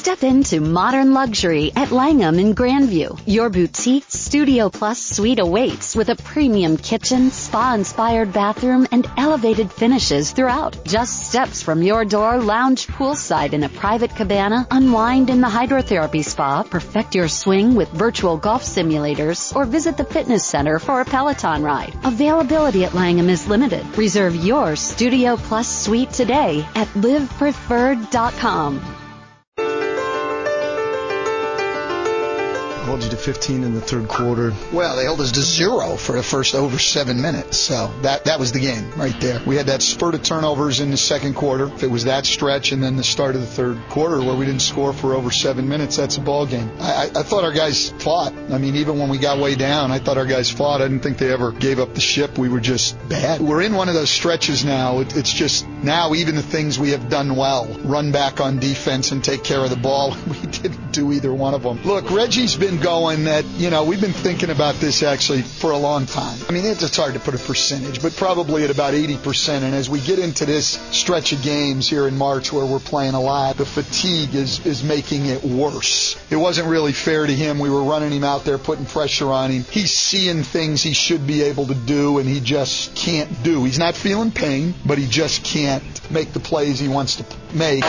Step into modern luxury at Langham in Grandview. Your boutique Studio Plus suite awaits with a premium kitchen, spa-inspired bathroom, and elevated finishes throughout. Just steps from your door, lounge poolside in a private cabana, unwind in the hydrotherapy spa, perfect your swing with virtual golf simulators, or visit the fitness center for a Peloton ride. Availability at Langham is limited. Reserve your Studio Plus suite today at livepreferred.com. Held you to 15 in the third quarter. Well, they held us to 0 for the first over 7 minutes. So that was the game right there. We had that spurt of turnovers in the second quarter. If it was that stretch and then the start of the third quarter where we didn't score for over 7 minutes, that's a ball game. I thought our guys fought. I mean, even when we got way down, I thought our guys fought. I didn't think they ever gave up the ship. We were just bad. We're in one of those stretches now. It's just now even the things we have done well, run back on defense and take care of the ball, we didn't do either one of them. Look, Reggie's been going that, we've been thinking about this actually for a long time. I mean, it's hard to put a percentage, but probably at about 80%. And as we get into this stretch of games here in March where we're playing a lot, the fatigue is making it worse. It wasn't really fair to him. We were running him out there, putting pressure on him. He's seeing things he should be able to do, and he just can't do. He's not feeling pain, but he just can't make the plays he wants to make.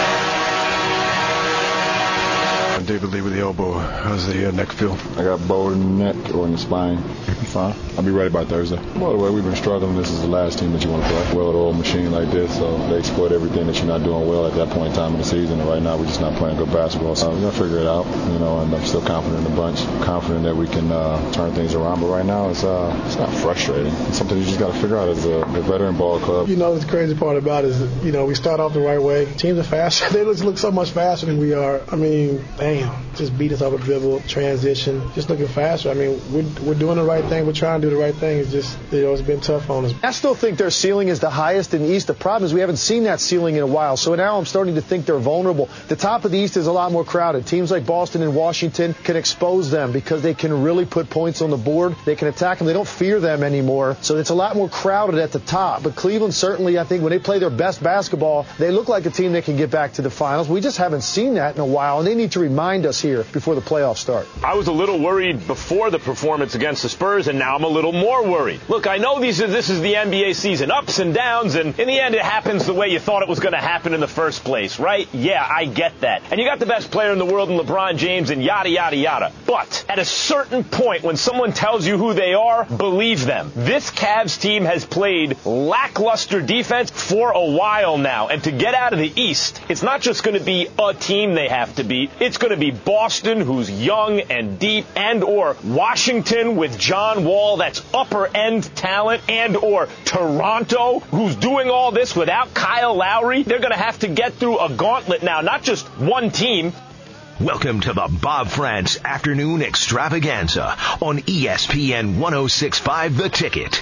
David Lee with the elbow. How's the neck feel? I got bowed in the neck or in the spine. I'm fine. I'll be ready by Thursday. By the way, we've been struggling. This is the last team that you want to play. Well-oiled machine like this, so they exploit everything that you're not doing well at that point in time in the season. And right now, we're just not playing good basketball. So we're going to figure it out, and I'm still confident in the bunch, confident that we can turn things around. But right now, it's not frustrating. It's something you just got to figure out as a veteran ball club. The crazy part about it is that, we start off the right way. Teams are faster. They look so much faster than we are. I mean, just beat us off a dribble, transition, just looking faster. I mean, we're doing the right thing. We're trying to do the right thing. It's just, it's been tough on us. I still think their ceiling is the highest in the East. The problem is we haven't seen that ceiling in a while. So now I'm starting to think they're vulnerable. The top of the East is a lot more crowded. Teams like Boston and Washington can expose them because they can really put points on the board. They can attack them. They don't fear them anymore. So it's a lot more crowded at the top. But Cleveland certainly, I think, when they play their best basketball, they look like a team that can get back to the finals. We just haven't seen that in a while, and they need to remind us here before the playoffs start. I was a little worried before the performance against the Spurs, and now I'm a little more worried. Look, I know this is the NBA season, ups and downs, and in the end it happens the way you thought it was going to happen in the first place, right? Yeah, I get that. And you got the best player in the world in LeBron James and yada, yada, yada. But at a certain point, when someone tells you who they are, believe them. This Cavs team has played lackluster defense for a while now, and to get out of the East, it's not just going to be a team they have to beat. It's going to be Boston, who's young and deep, and or Washington with John Wall, that's upper-end talent, and or Toronto, who's doing all this without Kyle Lowry. They're going to have to get through a gauntlet now, not just one team. Welcome to the Bob France Afternoon Extravaganza on ESPN 106.5 The Ticket.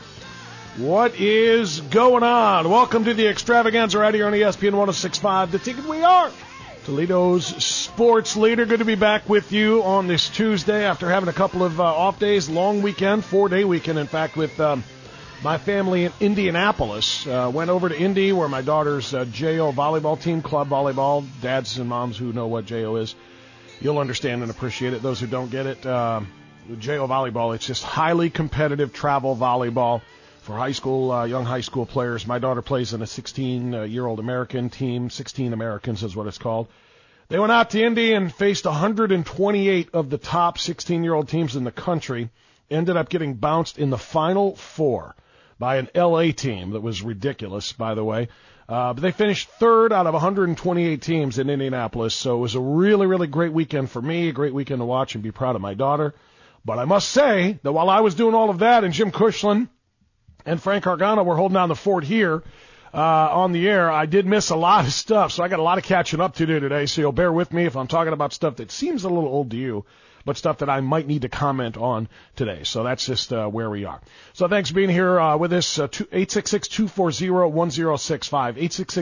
What is going on? Welcome to the Extravaganza right here on ESPN 106.5 The Ticket. We are Toledo's sports leader. Good to be back with you on this Tuesday after having a couple of off days, long weekend, 4-day weekend, in fact, with my family in Indianapolis. Went over to Indy where my daughter's JO volleyball team, club volleyball, dads and moms who know what JO is, you'll understand and appreciate it. Those who don't get it, JO volleyball, it's just highly competitive travel volleyball for high school, young high school players. My daughter plays in a 16-year-old American team. 16 Americans is what it's called. They went out to Indy and faced 128 of the top 16-year-old teams in the country. Ended up getting bounced in the Final Four by an L.A. team that was ridiculous, by the way. But they finished third out of 128 teams in Indianapolis. So it was a really, really great weekend for me, a great weekend to watch and be proud of my daughter. But I must say that while I was doing all of that and Jim Cushlan and Frank Argano were holding down the fort here on the air, I did miss a lot of stuff, so I got a lot of catching up to do today, so you'll bear with me if I'm talking about stuff that seems a little old to you, but stuff that I might need to comment on today. So that's just where we are. So thanks for being here with us. 866-240-1065.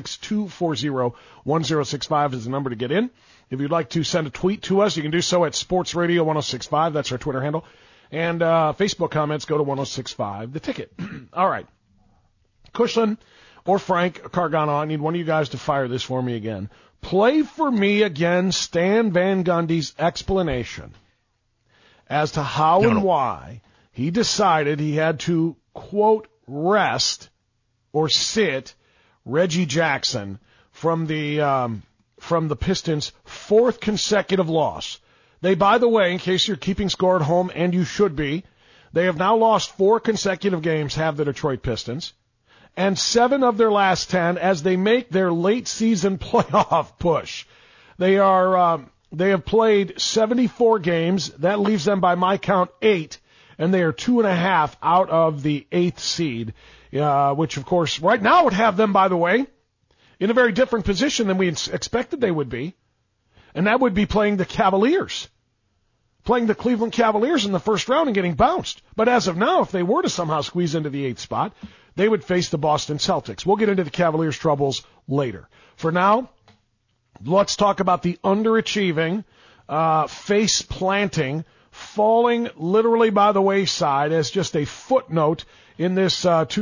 866-240-1065 is the number to get in. If you'd like to send a tweet to us, you can do so at Sports Radio 1065. That's our Twitter handle. And Facebook comments, go to 1065 The Ticket. All right. Cushlan or Frank Cargano, I need one of you guys to fire this for me again. Play for me again Stan Van Gundy's explanation as to how and why he decided he had to, quote, rest or sit Reggie Jackson from the Pistons' fourth consecutive loss. They, by the way, in case you're keeping score at home, and you should be, they have now lost 4 consecutive games, have the Detroit Pistons, and 7 of their last 10 as they make their late season playoff push. They have played 74 games. That leaves them, by my count, 8, and they are 2.5 out of the 8th seed, which, of course, right now would have them, by the way, in a very different position than we expected they would be, and that would be playing the Cavaliers, playing the Cleveland Cavaliers in the first round and getting bounced. But as of now, if they were to somehow squeeze into the 8th spot, they would face the Boston Celtics. We'll get into the Cavaliers' troubles later. For now, let's talk about the underachieving, face-planting, falling literally by the wayside as just a footnote in this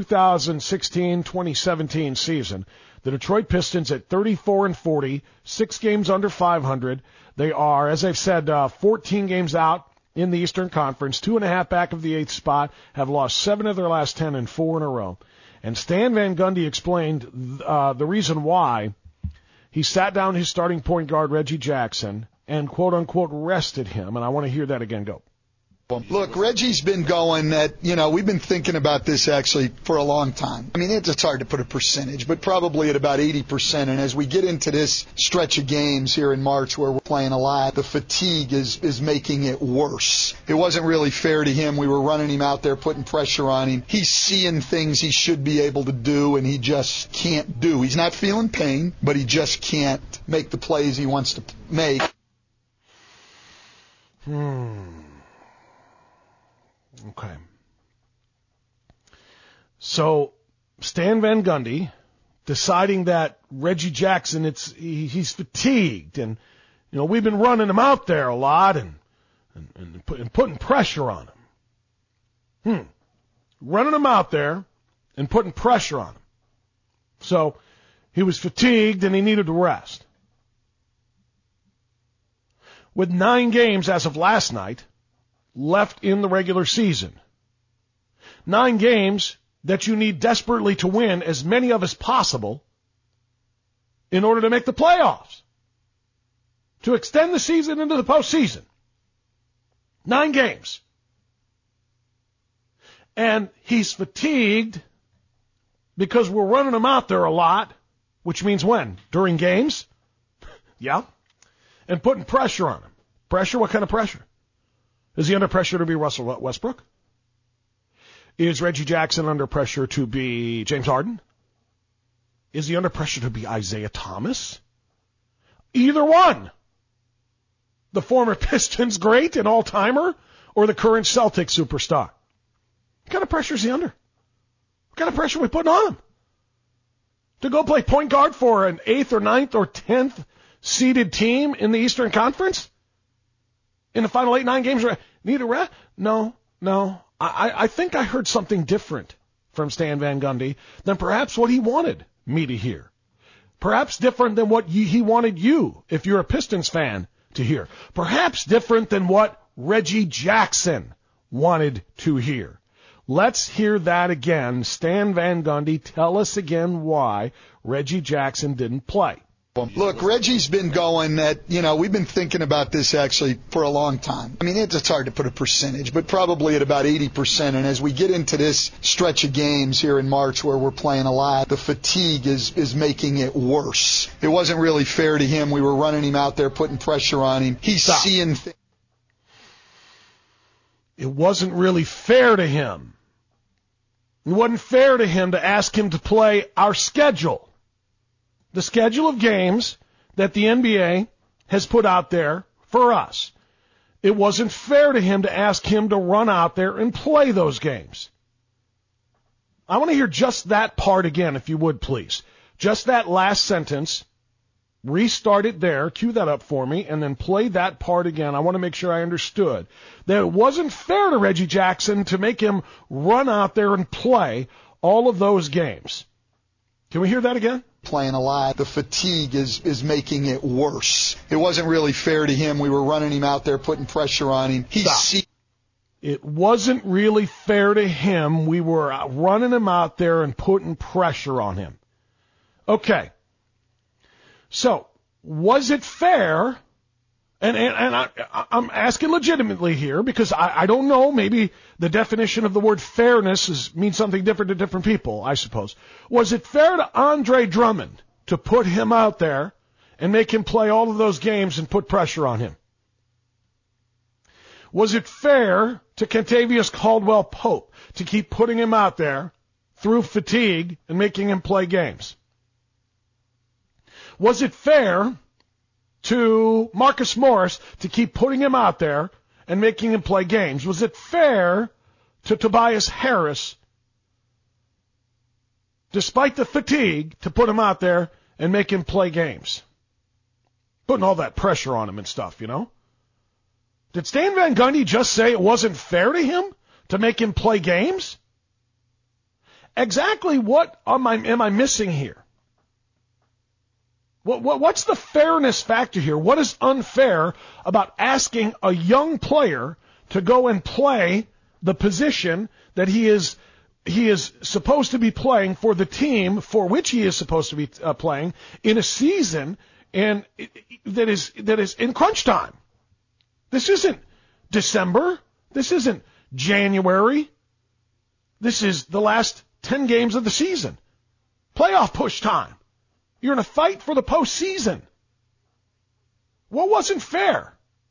2016-2017 season. The Detroit Pistons at 34-40, 6 games under 500. They are, as I've said, 14 games out in the Eastern Conference, 2.5 back of the 8th spot, have lost 7 of their last 10 and 4 in a row. And Stan Van Gundy explained the reason why he sat down his starting point guard, Reggie Jackson, and quote-unquote rested him. And I want to hear that again. Go. Look, Reggie's been going that, we've been thinking about this actually for a long time. I mean, it's hard to put a percentage, but probably at about 80%. And as we get into this stretch of games here in March where we're playing a lot, the fatigue is making it worse. It wasn't really fair to him. We were running him out there, putting pressure on him. He's seeing things he should be able to do, and he just can't do. He's not feeling pain, but he just can't make the plays he wants to make. Okay. So Stan Van Gundy deciding that Reggie Jackson, he's fatigued, and we've been running him out there a lot and putting pressure on him. Running him out there and putting pressure on him. So he was fatigued and he needed to rest. With 9 games as of last night left in the regular season. 9 games that you need desperately to win as many of as possible in order to make the playoffs, to extend the season into the postseason. 9 games. And he's fatigued because we're running him out there a lot, which means when? During games? Yeah. And putting pressure on him. Pressure? What kind of pressure? Is he under pressure to be Russell Westbrook? Is Reggie Jackson under pressure to be James Harden? Is he under pressure to be Isaiah Thomas? Either one. The former Pistons great and all-timer, or the current Celtics superstar? What kind of pressure is he under? What kind of pressure are we putting on him? To go play point guard for an 8th or 9th or 10th seeded team in the Eastern Conference? In the final 8-9 games, need a rest? No. I think I heard something different from Stan Van Gundy than perhaps what he wanted me to hear. Perhaps different than what he wanted you, if you're a Pistons fan, to hear. Perhaps different than what Reggie Jackson wanted to hear. Let's hear that again. Stan Van Gundy, tell us again why Reggie Jackson didn't play. Look, Reggie's been going that, we've been thinking about this actually for a long time. I mean, it's hard to put a percentage, but probably at about 80%. And as we get into this stretch of games here in March where we're playing a lot, the fatigue is making it worse. It wasn't really fair to him. We were running him out there, putting pressure on him. He's seeing things. It wasn't really fair to him. It wasn't fair to him to ask him to play our schedule. The schedule of games that the NBA has put out there for us. It wasn't fair to him to ask him to run out there and play those games. I want to hear just that part again, if you would, please. Just that last sentence. Restart it there, cue that up for me, and then play that part again. I want to make sure I understood that it wasn't fair to Reggie Jackson to make him run out there and play all of those games. Can we hear that again? playing a lot. The fatigue is making it worse. It wasn't really fair to him. We were running him out there, putting pressure on him. It wasn't really fair to him. We were running him out there and putting pressure on him. Okay. So, was it fair? And I'm asking legitimately here because I don't know. Maybe the definition of the word fairness means something different to different people, I suppose. Was it fair to Andre Drummond to put him out there and make him play all of those games and put pressure on him? Was it fair to Kentavious Caldwell-Pope to keep putting him out there through fatigue and making him play games? Was it fair to Marcus Morris to keep putting him out there and making him play games? Was it fair to Tobias Harris, despite the fatigue, to put him out there and make him play games? Putting all that pressure on him and stuff, you know? Did Stan Van Gundy just say it wasn't fair to him to make him play games? Exactly what am I missing here? What's the fairness factor here? What is unfair about asking a young player to go and play the position that he is supposed to be playing for the team for which he is supposed to be playing in a season and that is in crunch time? This isn't December. This isn't January. This is the last 10 games of the season. Playoff push time. You're in a fight for the postseason. What wasn't fair?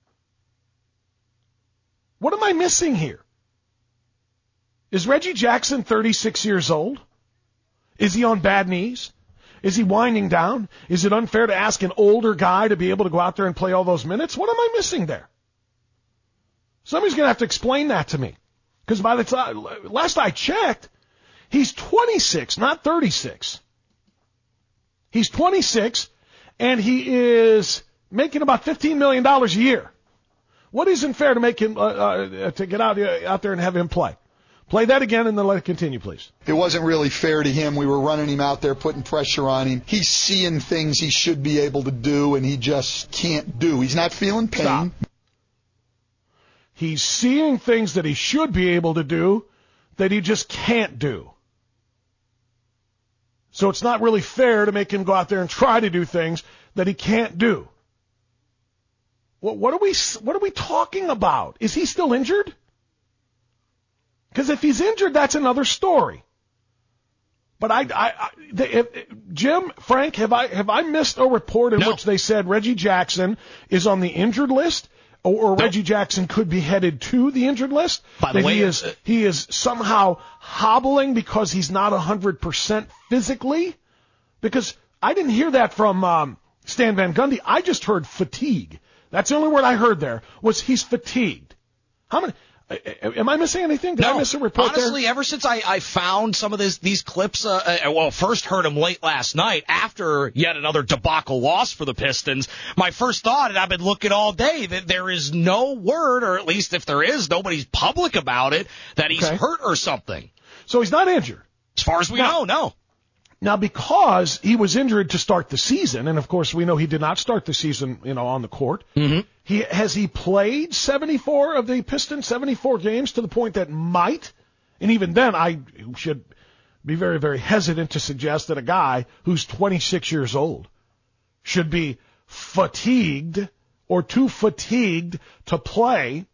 What am I missing here? Is Reggie Jackson 36 years old? Is he on bad knees? Is he winding down? Is it unfair to ask an older guy to be able to go out there and play all those minutes? What am I missing there? Somebody's going to have to explain that to me. Because by the time, last I checked, he's 26, not 36. He's 26, and he is making about $15 million a year. What isn't fair to make him to get out there and have him play? Play that again and then let it continue, please. It wasn't really fair to him. We were running him out there, putting pressure on him. He's seeing things he should be able to do, and he just can't do. He's not feeling pain. Stop. He's seeing things that he should be able to do that he just can't do. So it's not really fair to make him go out there and try to do things that he can't do. What are we talking about? Is he still injured? Because if he's injured, that's another story. But Jim, Frank, have I missed a report in which they said Reggie Jackson is on the injured list? Or Reggie Jackson could be headed to the injured list? By the way, he is somehow hobbling because he's not 100% physically? Because I didn't hear that from Stan Van Gundy. I just heard fatigue. That's the only word I heard there, was he's fatigued. How many? Am I missing anything? Did I miss a report honestly, there? Ever since I found some of these clips, first heard them late last night after yet another debacle loss for the Pistons, my first thought, and I've been looking all day, that there is no word, or at least if there is, nobody's public about it, that he's hurt or something. So he's not injured? As far as we know, no. Now, because he was injured to start the season, and of course we know he did not start the season, on the court. Mm-hmm. Has he played 74 of the Pistons, 74 games to the point that might, and even then I should be very, very hesitant to suggest that a guy who's 26 years old should be fatigued or too fatigued to play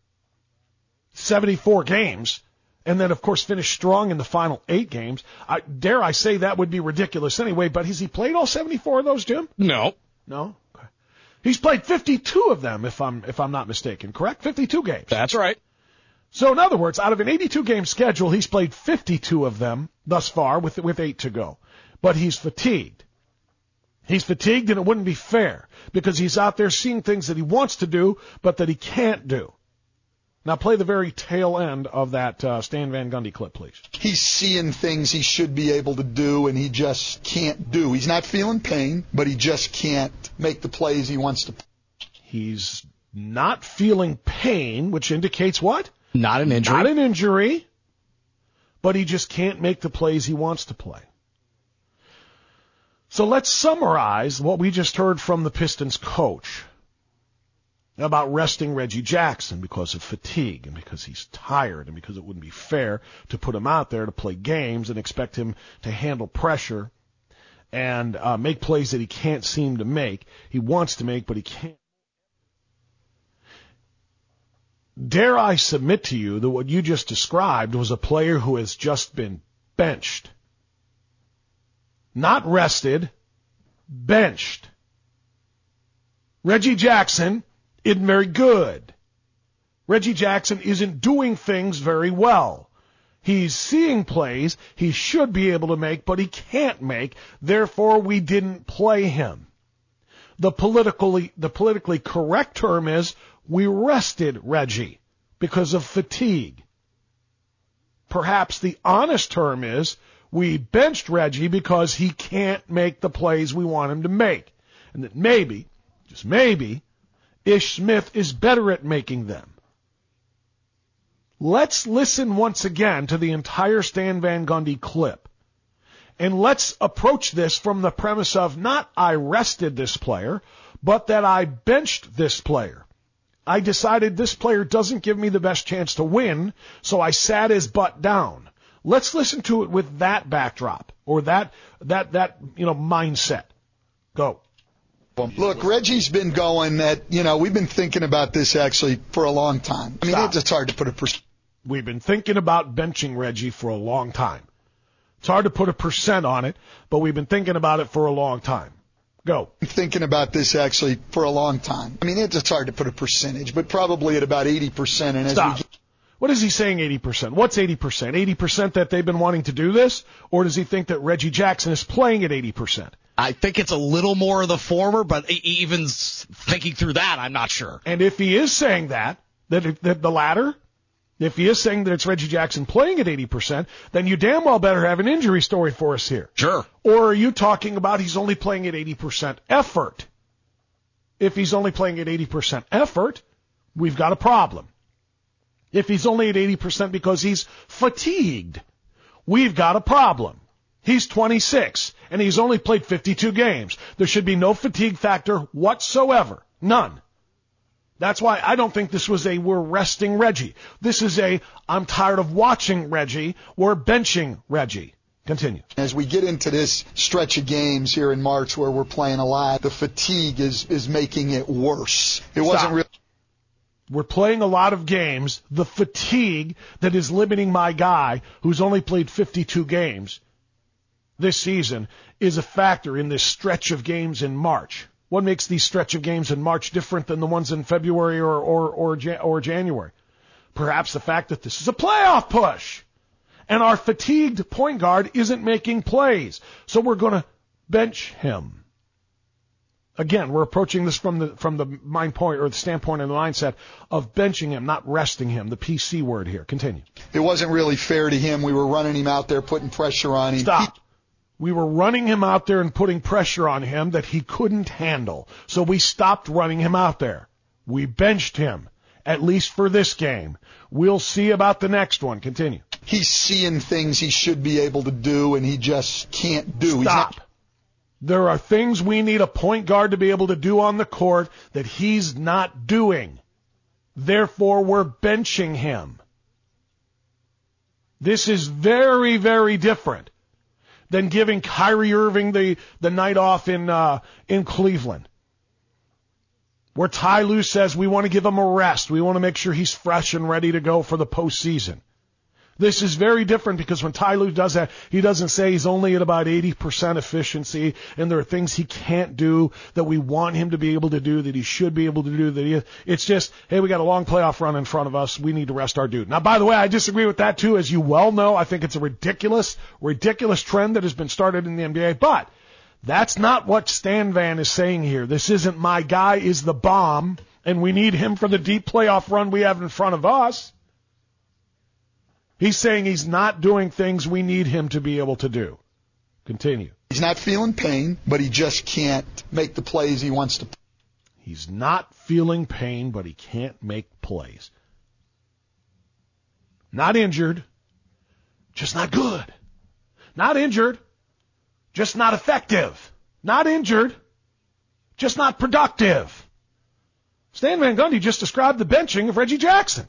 74 games. And then, of course, finish strong in the final 8 games. Dare I say that would be ridiculous anyway, but has he played all 74 of those, Jim? No. No? Okay. He's played 52 of them, if I'm not mistaken, correct? 52 games. That's right. So, in other words, out of an 82-game schedule, he's played 52 of them thus far with 8 to go. But he's fatigued. He's fatigued, and it wouldn't be fair because he's out there seeing things that he wants to do, but that he can't do. Now play the very tail end of that Stan Van Gundy clip, please. He's seeing things he should be able to do, and he just can't do. He's not feeling pain, but he just can't make the plays he wants to. He's not feeling pain, which indicates what? Not an injury. Not an injury, but he just can't make the plays he wants to play. So let's summarize what we just heard from the Pistons coach about resting Reggie Jackson because of fatigue and because he's tired and because it wouldn't be fair to put him out there to play games and expect him to handle pressure and make plays that he can't seem to make. He wants to make, but he can't. Dare I submit to you that what you just described was a player who has just been benched. Not rested, benched. Reggie Jackson isn't very good. Reggie Jackson isn't doing things very well. He's seeing plays he should be able to make, but he can't make. Therefore, we didn't play him. The politically correct term is we rested Reggie because of fatigue. Perhaps the honest term is we benched Reggie because he can't make the plays we want him to make. And that maybe, just maybe, Ish Smith is better at making them. Let's listen once again to the entire Stan Van Gundy clip. And let's approach this from the premise of not I rested this player, but that I benched this player. I decided this player doesn't give me the best chance to win, so I sat his butt down. Let's listen to it with that backdrop or that mindset. Go. Look, Reggie's been going at, we've been thinking about this actually for a long time. I mean, it's hard to put a percent. We've been thinking about benching Reggie for a long time. It's hard to put a percent on it, but we've been thinking about it for a long time. Go. Thinking about this actually for a long time. I mean, it's hard to put a percentage, but probably at about 80%. And Stop. What is he saying 80%? What's 80%? 80% that they've been wanting to do this? Or does he think that Reggie Jackson is playing at 80%? I think it's a little more of the former, but even thinking through that, I'm not sure. And if he is saying that the latter, if he is saying that it's Reggie Jackson playing at 80%, then you damn well better have an injury story for us here. Sure. Or are you talking about he's only playing at 80% effort? If he's only playing at 80% effort, we've got a problem. If he's only at 80% because he's fatigued, we've got a problem. He's 26, and he's only played 52 games. There should be no fatigue factor whatsoever. None. That's why I don't think this was a we're resting Reggie. This is a I'm tired of watching Reggie. We're benching Reggie. Continue. As we get into this stretch of games here in March where we're playing a lot, the fatigue is making it worse. It wasn't really. We're playing a lot of games. The fatigue that is limiting my guy, who's only played 52 games this season, is a factor in this stretch of games in March. What makes these stretch of games in March different than the ones in February or January? Perhaps the fact that this is a playoff push, and our fatigued point guard isn't making plays, so we're going to bench him. Again, we're approaching this from the mind point or the standpoint and the mindset of benching him, not resting him. The PC word here. Continue. It wasn't really fair to him. We were running him out there, putting pressure on him. Stop. We were running him out there and putting pressure on him that he couldn't handle. So we stopped running him out there. We benched him, at least for this game. We'll see about the next one. Continue. He's seeing things he should be able to do, and he just can't do. Stop. There are things we need a point guard to be able to do on the court that he's not doing. Therefore, we're benching him. This is very, very different than giving Kyrie Irving the night off in Cleveland, where Ty Lue says we want to give him a rest. We want to make sure he's fresh and ready to go for the postseason. This is very different because when Ty Lue does that, he doesn't say he's only at about 80% efficiency and there are things he can't do that we want him to be able to do, that he should be able to do. It's just, hey, we got a long playoff run in front of us. We need to rest our dude. Now, by the way, I disagree with that too. As you well know, I think it's a ridiculous trend that has been started in the NBA, but that's not what Stan Van is saying here. This isn't my guy is the bomb and we need him for the deep playoff run we have in front of us. He's saying he's not doing things we need him to be able to do. Continue. He's not feeling pain, but he just can't make the plays he wants to. He's not feeling pain, but he can't make plays. Not injured, just not good. Not injured, just not effective. Not injured, just not productive. Stan Van Gundy just described the benching of Reggie Jackson.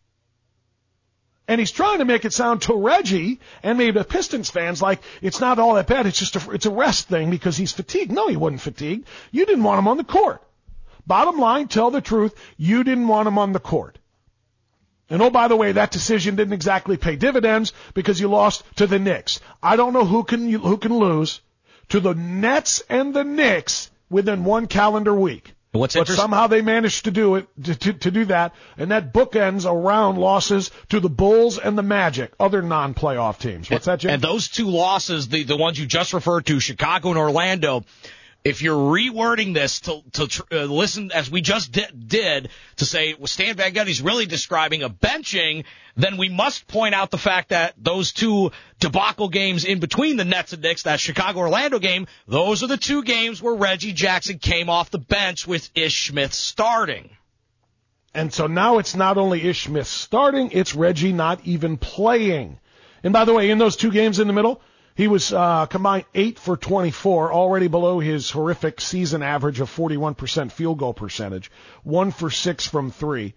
And he's trying to make it sound to Reggie and maybe the Pistons fans like it's not all that bad. It's just it's a rest thing because he's fatigued. No, he wasn't fatigued. You didn't want him on the court. Bottom line, tell the truth. You didn't want him on the court. And oh, by the way, that decision didn't exactly pay dividends because you lost to the Knicks. I don't know who can lose to the Nets and the Knicks within one calendar week. But somehow they managed to do it, to do that, and that bookends around losses to the Bulls and the Magic, other non-playoff teams. What's that, Jim? And those two losses, the ones you just referred to, Chicago and Orlando, if you're rewording this to listen as we just did to say Stan Van Gundy's really describing a benching, then we must point out the fact that those two debacle games in between the Nets and Knicks, that Chicago-Orlando game, those are the two games where Reggie Jackson came off the bench with Ish Smith starting. And so now it's not only Ish Smith starting, it's Reggie not even playing. And by the way, in those two games in the middle, he was combined 8 for 24, already below his horrific season average of 41% field goal percentage, 1 for 6 from 3,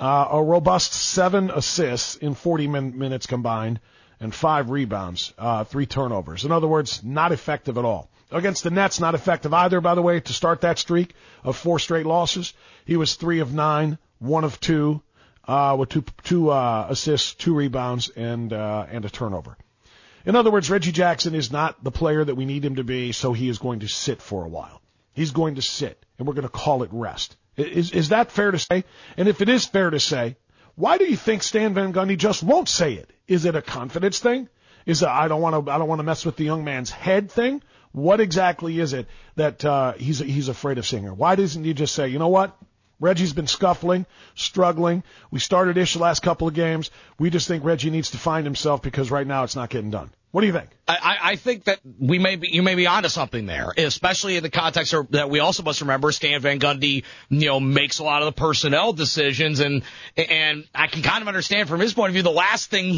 a robust 7 assists in 40 minutes combined, and 5 rebounds, 3 turnovers. In other words, not effective at all. Against the Nets, not effective either, by the way, to start that streak of 4 straight losses. He was 3 of 9, 1 of 2, with two assists, 2 rebounds, and a turnover. In other words, Reggie Jackson is not the player that we need him to be, so he is going to sit for a while. He's going to sit, and we're going to call it rest. Is that fair to say? And if it is fair to say, why do you think Stan Van Gundy just won't say it? Is it a confidence thing? Is it I don't want to mess with the young man's head thing? What exactly is it that he's afraid of saying? Why doesn't he just say, you know what? Reggie's been scuffling, struggling. We started Ish the last couple of games. We just think Reggie needs to find himself because right now it's not getting done. What do you think? I think that you may be onto something there, especially in the context that we also must remember Stan Van Gundy, makes a lot of the personnel decisions, and I can kind of understand from his point of view the last thing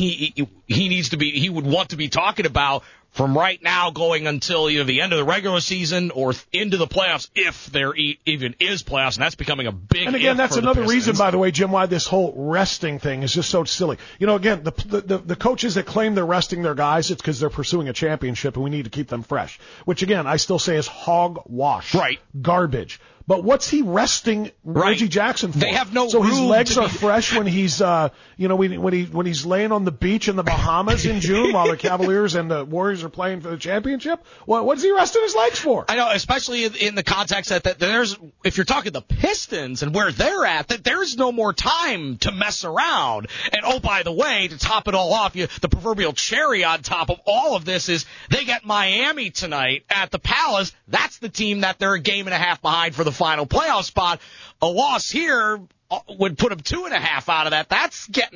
he would want to be talking about from right now going until either the end of the regular season or into the playoffs, if there even is playoffs, and that's becoming a big. And again, that's another reason, by the way, Jim, why this whole resting thing is just so silly. Again, the coaches that claim they're resting their guys, it's because they're pursuing a championship, and we need to keep them fresh. Which again, I still say is hogwash, right? Garbage. But what's he resting Reggie Jackson for? They have no so room his legs to are fresh when he's when he's laying on the beach in the Bahamas in June while the Cavaliers and the Warriors are playing for the championship. What's he resting his legs for? I know, especially in the context that there's, if you're talking the Pistons and where they're at, that there's no more time to mess around. And oh, by the way, to top it all off, the proverbial cherry on top of all of this is they get Miami tonight at the Palace. That's the team that they're a game and a half behind for the final playoff spot. A loss here would put them 2.5 out of that. That's getting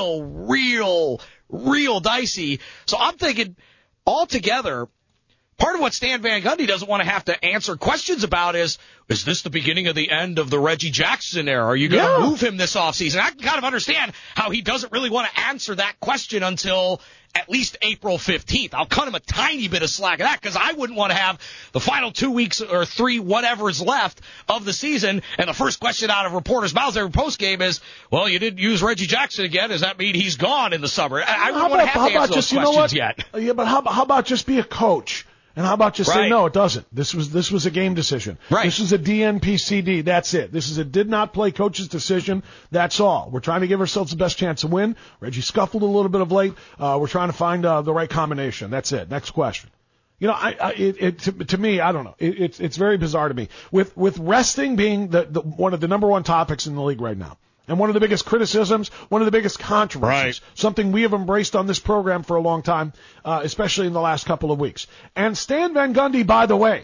real dicey. So I'm thinking altogether, part of what Stan Van Gundy doesn't want to have to answer questions about is this the beginning of the end of the Reggie Jackson era? Are you going to move him this offseason? I can kind of understand how he doesn't really want to answer that question until at least April 15th. I'll cut him a tiny bit of slack of that because I wouldn't want to have the final 2 weeks or 3, whatever is left of the season, and the first question out of reporters' mouths every postgame is, well, you didn't use Reggie Jackson again. Does that mean he's gone in the summer? I wouldn't want to have to answer those questions yet. Yeah, but how about just be a coach? And how about just say, no, it doesn't. This was a game decision. Right. This is a DNPCD. That's it. This is a did not play coach's decision. That's all. We're trying to give ourselves the best chance to win. Reggie scuffled a little bit of late. We're trying to find the right combination. That's it. Next question. To me, I don't know. It's very bizarre to me. With resting being the one of the number one topics in the league right now. And one of the biggest criticisms, one of the biggest controversies, something we have embraced on this program for a long time, especially in the last couple of weeks. And Stan Van Gundy, by the way,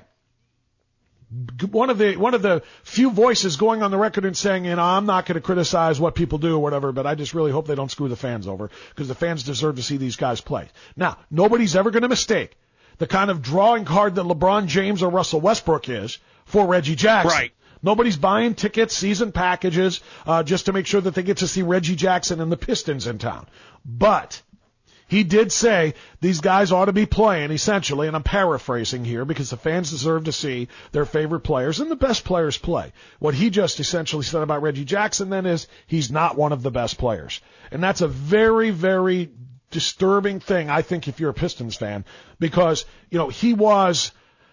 one of the few voices going on the record and saying, I'm not going to criticize what people do or whatever, but I just really hope they don't screw the fans over because the fans deserve to see these guys play. Now, nobody's ever going to mistake the kind of drawing card that LeBron James or Russell Westbrook is for Reggie Jackson. Right. Nobody's buying tickets, season packages, just to make sure that they get to see Reggie Jackson and the Pistons in town. But He did say these guys ought to be playing, essentially, and I'm paraphrasing here because the fans deserve to see their favorite players and the best players play. What he just essentially said about Reggie Jackson then is he's not one of the best players. And that's a very, very disturbing thing, I think, if you're a Pistons fan, because, he was,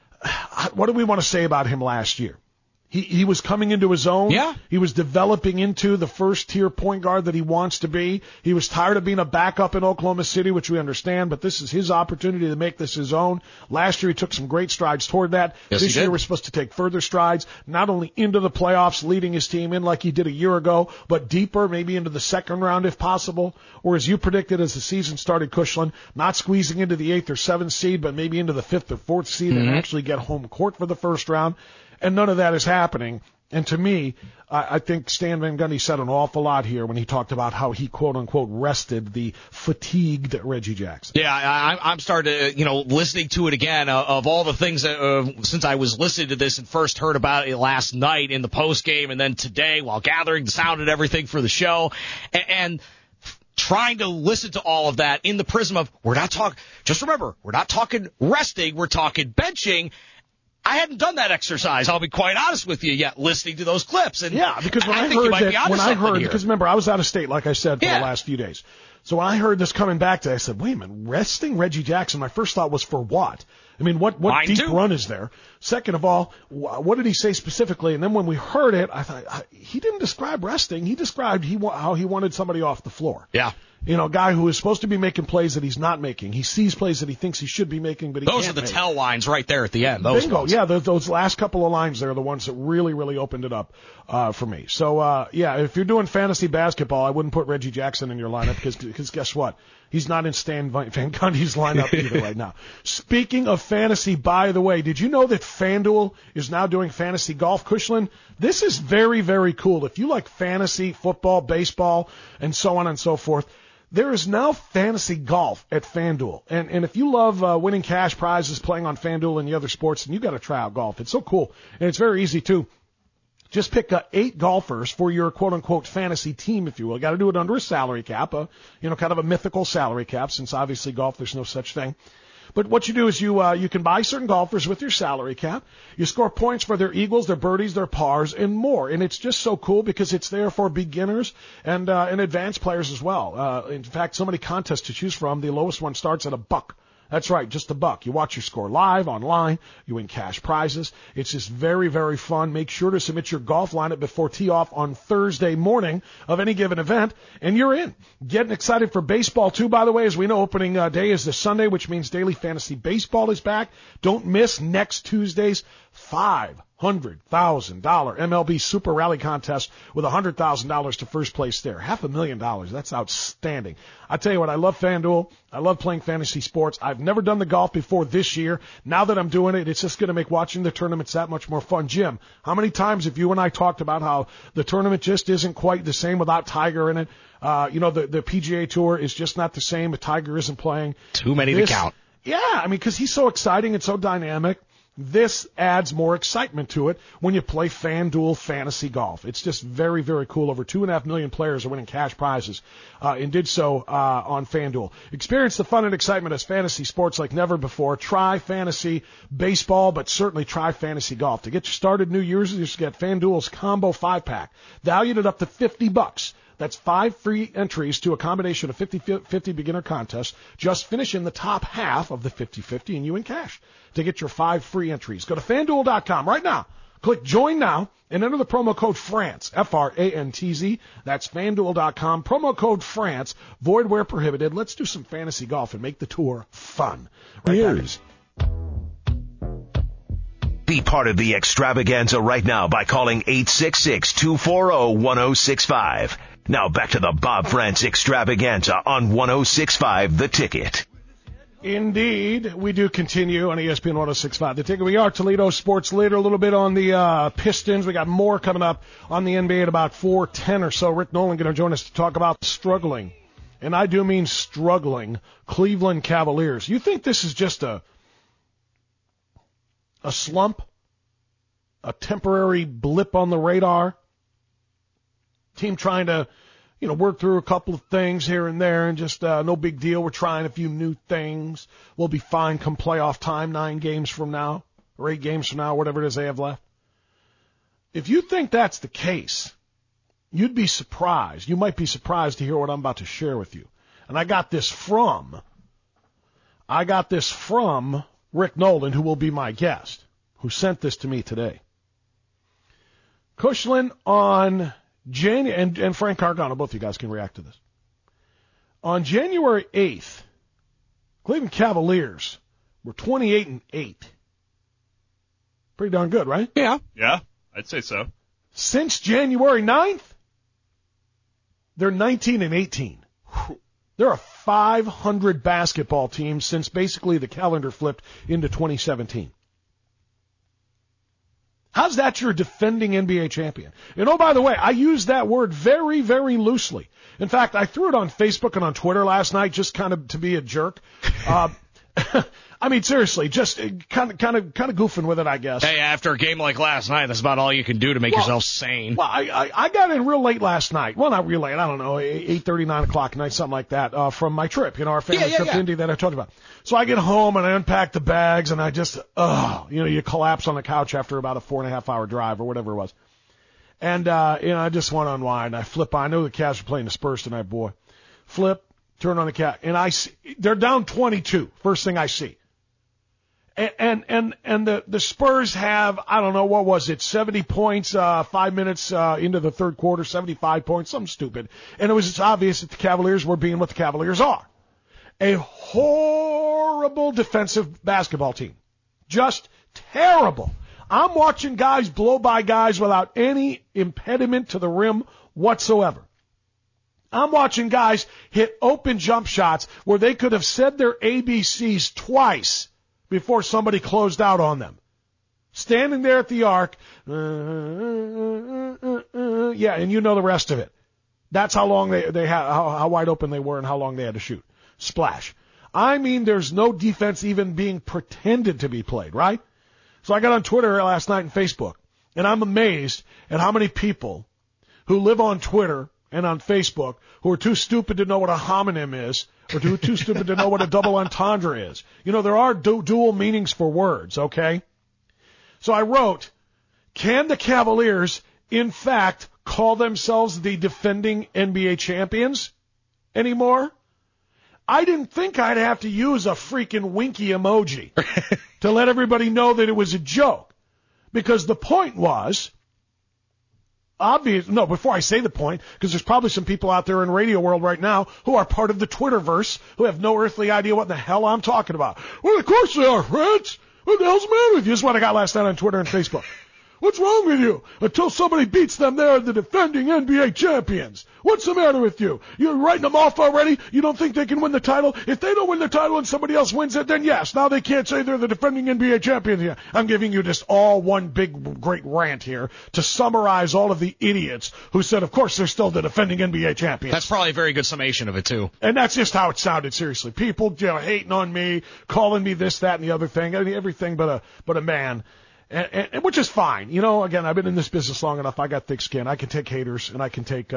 what do we want to say about him last year? He was coming into his own. Yeah. He was developing into the first-tier point guard that he wants to be. He was tired of being a backup in Oklahoma City, which we understand, but this is his opportunity to make this his own. Last year he took some great strides toward that. Yes, this year we're supposed to take further strides, not only into the playoffs, leading his team in like he did a year ago, but deeper, maybe into the second round if possible. Or as you predicted as the season started, Cushland, not squeezing into the 8th or 7th seed, but maybe into the 5th or 4th seed and actually get home court for the first round. And none of that is happening. And to me, I think Stan Van Gundy said an awful lot here when he talked about how he, quote unquote, rested the fatigued Reggie Jackson. Yeah, I'm starting to, listening to it again of all the things that, since I was listening to this and first heard about it last night in the post game and then today while gathering the sound and everything for the show and trying to listen to all of that in the prism of just remember, we're not talking resting, we're talking benching. I hadn't done that exercise, I'll be quite honest with you, yet listening to those clips. And yeah, because when I heard because remember, I was out of state, like I said, for the last few days. So when I heard this coming back to, I said, wait a minute, resting Reggie Jackson, my first thought was for what? I mean, what deep run is there? Second of all, what did he say specifically? And then when we heard it, I thought, he didn't describe resting. He described how he wanted somebody off the floor. Yeah. A guy who is supposed to be making plays that he's not making. He sees plays that he thinks he should be making, but he can't. Those are the tell lines right there at the end. Bingo. Yeah, those last couple of lines there are the ones that really, really opened it up for me. So, if you're doing fantasy basketball, I wouldn't put Reggie Jackson in your lineup because guess what? He's not in Stan Van Gundy's lineup either right now. Speaking of fantasy, by the way, did you know that FanDuel is now doing fantasy golf, Cushland? This is very, very cool. If you like fantasy, football, baseball, and so on and so forth, there is now fantasy golf at FanDuel. And if you love winning cash prizes, playing on FanDuel and the other sports, then you got to try out golf. It's so cool. And it's very easy, too. Just pick 8 golfers for your quote-unquote fantasy team, if you will. You got to do it under a salary cap, kind of a mythical salary cap, since obviously golf, there's no such thing. But what you do is you can buy certain golfers with your salary cap. You score points for their eagles, their birdies, their pars, and more. And it's just so cool because it's there for beginners and advanced players as well. In fact, so many contests to choose from. The lowest one starts at $1. That's right, just $1. You watch your score live, online. You win cash prizes. It's just very, very fun. Make sure to submit your golf lineup before tee-off on Thursday morning of any given event, and you're in. Getting excited for baseball, too, by the way. As we know, opening day is this Sunday, which means daily fantasy baseball is back. Don't miss next Tuesday's $500,000 MLB Super Rally Contest with $100,000 to first place there. $500,000. That's outstanding. I tell you what, I love FanDuel. I love playing fantasy sports. I've never done the golf before this year. Now that I'm doing it, it's just going to make watching the tournaments that much more fun. Jim, how many times have you and I talked about how the tournament just isn't quite the same without Tiger in it? The PGA Tour is just not the same if Tiger isn't playing. Too many to count. Yeah, I mean, because he's so exciting and so dynamic. This adds more excitement to it when you play FanDuel Fantasy Golf. It's just very, very cool. Over 2.5 million players are winning cash prizes and did so on FanDuel. Experience the fun and excitement as fantasy sports like never before. Try fantasy baseball, but certainly try fantasy golf. To get you started New Year's, you just get FanDuel's Combo 5-Pack, valued at up to $50. That's 5 free entries to a combination of 50-50 beginner contests. Just finish in the top half of the 50-50 and you win cash. To get your 5 free entries, go to FanDuel.com right now. Click Join Now and enter the promo code France, F-R-A-N-T-Z. That's FanDuel.com. Promo code France. Void where prohibited. Let's do some fantasy golf and make the tour fun. Right. Be part of the extravaganza right now by calling 866-240-1065. Now back to the Bob France extravaganza on 1065 The Ticket. Indeed, we do continue on ESPN 1065 The Ticket. We are Toledo Sports Leader, a little bit on the Pistons. We got more coming up on the NBA at about 4:10 or so. Rick Nolan going to join us to talk about struggling, and I do mean struggling, Cleveland Cavaliers. You think this is just a slump, a temporary blip on the radar? Team trying to, work through a couple of things here and there and just no big deal. We're trying a few new things. We'll be fine come playoff time, 9 games from now, or 8 games from now, whatever it is they have left. If you think that's the case, you'd be surprised. You might be surprised to hear what I'm about to share with you. And I got this from Rick Nolan, who will be my guest, who sent this to me today. Cushland on January, and Frank Gargano, both of you guys can react to this. On January 8th, Cleveland Cavaliers were 28-8. Pretty darn good, right? Yeah, I'd say so. Since January 9th, they're 19-18. They're a 500 basketball team since basically the calendar flipped into 2017. How's that your defending NBA champion? And oh, by the way, I use that word very, very loosely. In fact, I threw it on Facebook and on Twitter last night just kind of to be a jerk. I mean, seriously, just kind of goofing with it, I guess. Hey, after a game like last night, that's about all you can do to make yourself sane. Well, I got in real late last night. Well, not real late. I don't know, 8:30, 9 o'clock at night, something like that, from my trip, our family trip to Indy that I told you about. So I get home and I unpack the bags and I just, you collapse on the couch after about a 4.5-hour drive or whatever it was. And, I just want to unwind. I flip on. I know the Cavs are playing the Spurs tonight, boy. Flip, turn on the Cavs. And I see, they're down 22. First thing I see. And the Spurs have, I don't know, what was it, 70 points, 5 minutes, into the third quarter, 75 points, something stupid. And it's obvious that the Cavaliers were being what the Cavaliers are. A horrible defensive basketball team. Just terrible. I'm watching guys blow by guys without any impediment to the rim whatsoever. I'm watching guys hit open jump shots where they could have said their ABCs twice before somebody closed out on them. Standing there at the arc, yeah, and you know the rest of it. That's how long they had, how wide open they were and how long they had to shoot. Splash. I mean, there's no defense even being pretended to be played, right? So I got on Twitter last night and Facebook, and I'm amazed at how many people who live on Twitter and on Facebook who are too stupid to know what a homonym is or too stupid to know what a double entendre is. There are dual meanings for words, okay? So I wrote, can the Cavaliers, in fact, call themselves the defending NBA champions anymore? I didn't think I'd have to use a freaking winky emoji to let everybody know that it was a joke. Because the point was, before I say the point, because there's probably some people out there in radio world right now who are part of the Twitterverse who have no earthly idea what the hell I'm talking about. Well, of course they are, friends. What the hell's the matter with you? This is what I got last night on Twitter and Facebook. What's wrong with you? Until somebody beats them, they're the defending NBA champions. What's the matter with you? You're writing them off already? You don't think they can win the title? If they don't win the title and somebody else wins it, then yes, now they can't say they're the defending NBA champions. Yeah, I'm giving you just all one big, great rant here to summarize all of the idiots who said, of course, they're still the defending NBA champions. That's probably a very good summation of it, too. And that's just how it sounded, seriously. People, hating on me, calling me this, that, and the other thing. I mean, everything but a man. And which is fine. Again, I've been in this business long enough. I got thick skin. I can take haters and I can take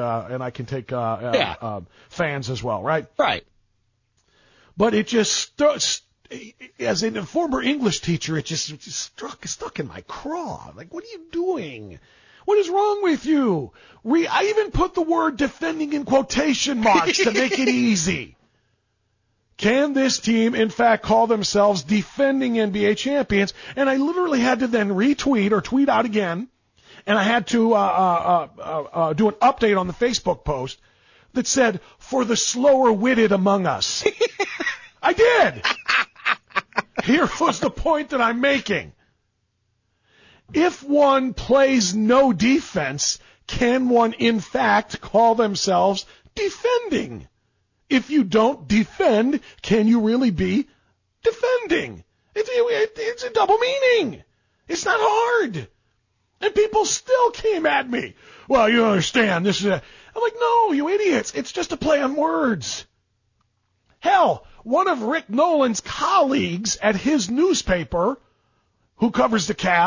fans as well, right? Right. But it just as a former English teacher, it just stuck in my craw. Like, what are you doing? What is wrong with you? I even put the word defending in quotation marks to make it easy. Can this team, in fact, call themselves defending NBA champions? And I literally had to then retweet or tweet out again, and I had to do an update on the Facebook post that said, for the slower-witted among us. I did! Here was the point that I'm making. If one plays no defense, can one, in fact, call themselves defending? If you don't defend, can you really be defending? It's a double meaning. It's not hard. And people still came at me. Well, you understand. I'm like, no, you idiots. It's just a play on words. Hell, one of Rick Nolan's colleagues at his newspaper, who covers the Cavs,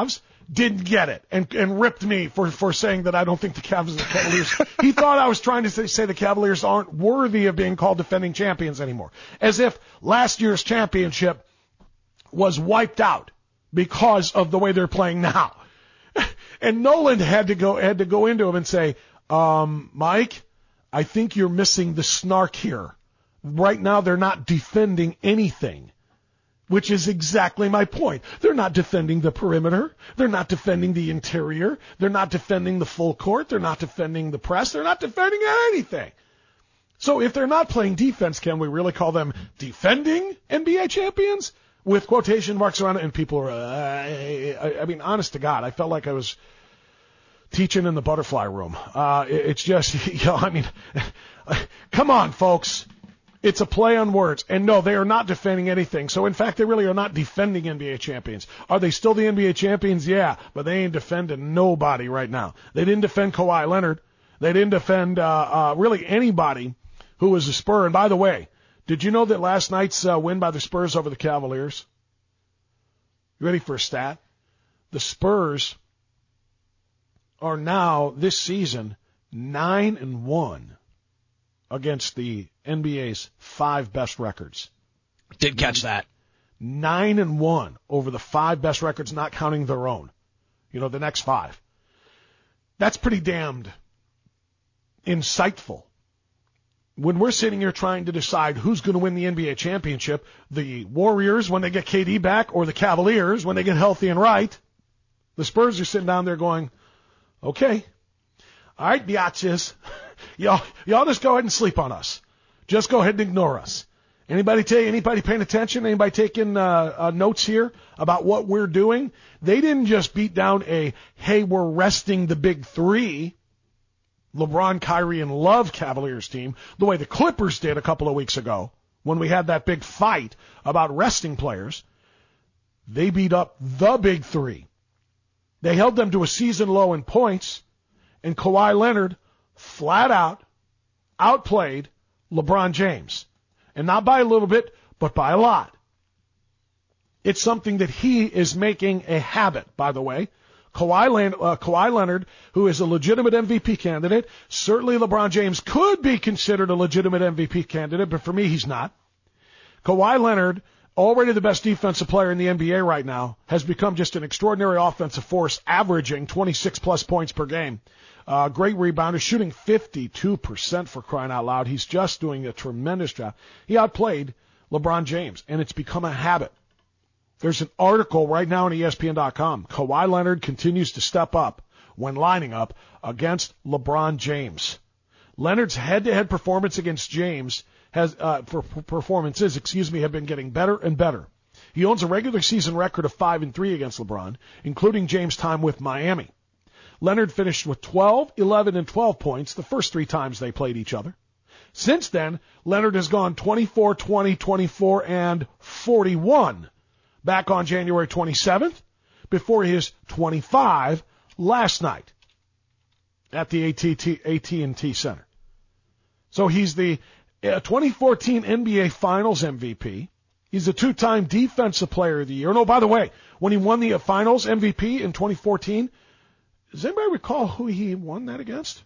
didn't get it and ripped me for saying that I don't think the Cavaliers. He thought I was trying to say the Cavaliers aren't worthy of being called defending champions anymore, as if last year's championship was wiped out because of the way they're playing now. And Nolan had to go into him and say, Mike, I think you're missing the snark here. Right now they're not defending anything, which is exactly my point. They're not defending the perimeter. They're not defending the interior. They're not defending the full court. They're not defending the press. They're not defending anything. So if they're not playing defense, can we really call them defending NBA champions? With quotation marks around it, and people are, I mean, honest to God, I felt like I was teaching in the butterfly room. It's just, I mean, come on, folks. It's a play on words. And no, they are not defending anything. So, in fact, they really are not defending NBA champions. Are they still the NBA champions? Yeah, but they ain't defending nobody right now. They didn't defend Kawhi Leonard. They didn't defend really anybody who was a Spur. And by the way, did you know that last night's win by the Spurs over the Cavaliers? You ready for a stat? The Spurs are now, this season, 9-1 against the NBA's 5 best records. Did catch that. 9-1 over the 5 best records, not counting their own. You know, the next 5. That's pretty damned insightful. When we're sitting here trying to decide who's going to win the NBA championship, the Warriors when they get KD back or the Cavaliers when they get healthy and right, the Spurs are sitting down there going, okay, all right, biatches, y'all just go ahead and sleep on us. Just go ahead and ignore us. Anybody paying attention? Anybody taking notes here about what we're doing? They didn't just beat down hey, we're resting the big 3, LeBron, Kyrie, and Love Cavaliers team, the way the Clippers did a couple of weeks ago when we had that big fight about resting players. They beat up the big 3. They held them to a season low in points, and Kawhi Leonard flat out outplayed LeBron James. And not by a little bit, but by a lot. It's something that he is making a habit, by the way. Kawhi Leonard, who is a legitimate MVP candidate. Certainly LeBron James could be considered a legitimate MVP candidate, but for me, he's not. Kawhi Leonard, already the best defensive player in the NBA right now, has become just an extraordinary offensive force, averaging 26-plus points per game. Great rebounder, shooting 52% for crying out loud. He's just doing a tremendous job. He outplayed LeBron James, and it's become a habit. There's an article right now on ESPN.com. Kawhi Leonard continues to step up when lining up against LeBron James. Leonard's head-to-head performance against James have been getting better and better. He owns a regular season record of 5-3 against LeBron, including James' time with Miami. Leonard finished with 12, 11, and 12 points the first 3 times they played each other. Since then, Leonard has gone 24, 20, 24, and 41. Back on January 27th, before his 25 last night at the AT&T Center. So he's the 2014 NBA Finals MVP. He's a 2-time Defensive Player of the Year. No, by the way, when he won the Finals MVP in 2014, does anybody recall who he won that against?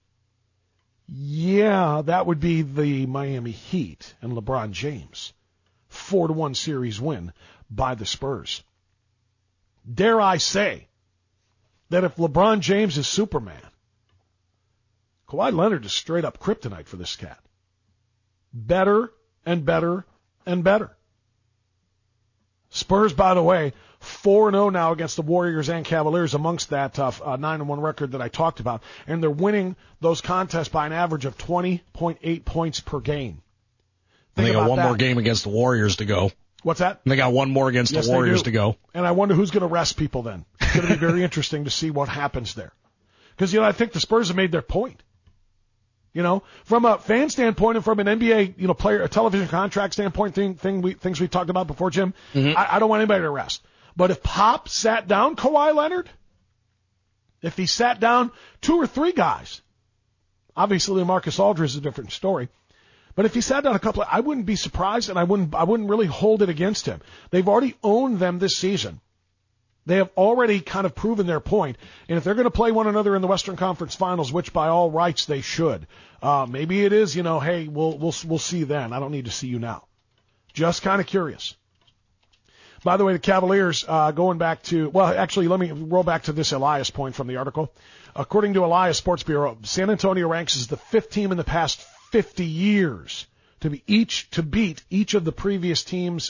Yeah, that would be the Miami Heat and LeBron James. 4-1 series win by the Spurs. Dare I say that if LeBron James is Superman, Kawhi Leonard is straight up kryptonite for this cat. Better and better and better. Spurs, by the way, 4-0 now against the Warriors and Cavaliers amongst that 9-1 record that I talked about. And they're winning those contests by an average of 20.8 points per game. And they got one more game against the Warriors to go. What's that? And they got one more against the Warriors to go. And I wonder who's going to rest people then. It's going to be very interesting to see what happens there. Because, I think the Spurs have made their point. From a fan standpoint and from an NBA, player, a television contract standpoint, things we talked about before, Jim, I don't want anybody to rest. But if Pop sat down Kawhi Leonard, if he sat down 2 or 3 guys, obviously Marcus Aldridge is a different story. But if he sat down a couple, I wouldn't be surprised, and I wouldn't really hold it against him. They've already owned them this season. They have already kind of proven their point, and if they're going to play one another in the Western Conference Finals, which by all rights they should, maybe it is, hey, we'll see then. I don't need to see you now. Just kind of curious. By the way, the Cavaliers, going back to, well, actually, let me roll back to this Elias point from the article. According to Elias Sports Bureau, San Antonio ranks as the 5th team in the past 50 years to beat each of the previous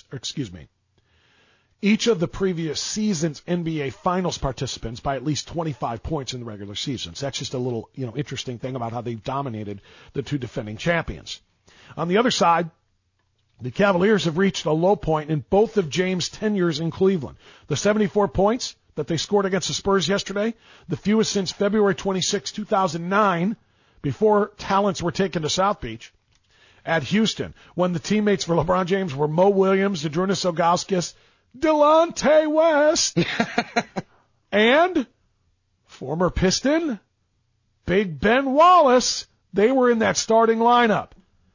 season's NBA Finals participants by at least 25 points in the regular season. So that's just a little, interesting thing about how they've dominated the two defending champions. On the other side, the Cavaliers have reached a low point in both of James' tenures in Cleveland. The 74 points that they scored against the Spurs yesterday, the fewest since February 26, 2009, before talents were taken to South Beach at Houston, when the teammates for LeBron James were Mo Williams, Zydrunas Ilgauskas, Delonte West, and former Piston Big Ben Wallace. They were in that starting lineup.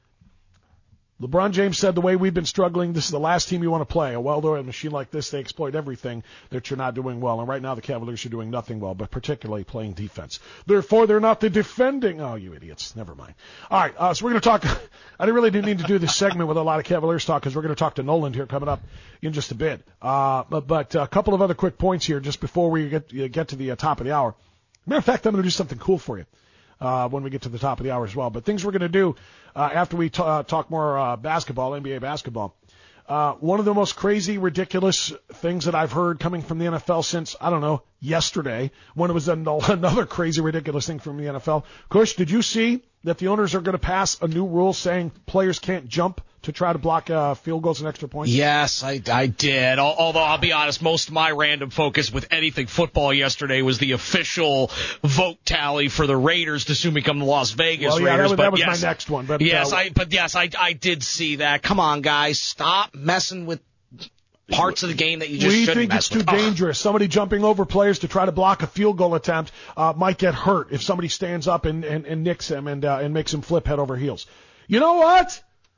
LeBron James said, the way we've been struggling, this is the last team you want to play. A well-oiled machine like this, they exploit everything that you're not doing well. And right now the Cavaliers are doing nothing well, but particularly playing defense. Therefore, they're not the defending. Oh, you idiots. Never mind. All right, so we're going to talk. I really didn't need to do this segment with a lot of Cavaliers talk because we're going to talk to Nolan here coming up in just a bit. But a couple of other quick points here just before we get to the top of the hour. Matter of fact, I'm going to do something cool for you when we get to the top of the hour as well. But things we're going to do after we talk more basketball, NBA basketball. One of the most crazy, ridiculous things that I've heard coming from the NFL since, I don't know, yesterday, when it was another crazy, ridiculous thing from the NFL. Kush, did you see that the owners are going to pass a new rule saying players can't jump to try to block field goals and extra points? Yes, I did. Although I'll be honest, most of my random focus with anything football yesterday was the official vote tally for the Raiders to soon become the Las Vegas Raiders. That was my next one. But I did see that. Come on, guys, stop messing with parts of the game that you just shouldn't mess with. We think it's too dangerous. Somebody jumping over players to try to block a field goal attempt might get hurt if somebody stands up and nicks him and makes him flip head over heels. You know what?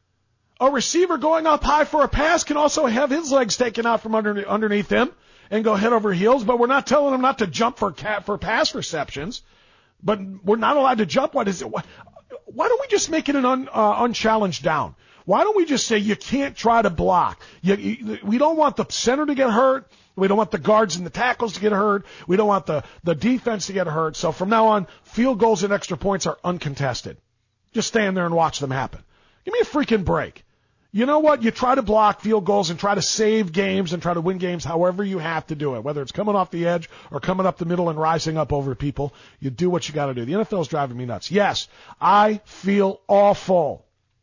A receiver going up high for a pass can also have his legs taken out from underneath him and go head over heels, but we're not telling him not to jump for pass receptions. But we're not allowed to jump. What is it? Why don't we just make it an unchallenged down? Why don't we just say you can't try to block? We don't want the center to get hurt. We don't want the guards and the tackles to get hurt. We don't want the defense to get hurt. So from now on, field goals and extra points are uncontested. Just stand there and watch them happen. Give me a freaking break. You know what? You try to block field goals and try to save games and try to win games however you have to do it, whether it's coming off the edge or coming up the middle and rising up over people. You do what you got to do. The NFL's driving me nuts. Yes, I feel awful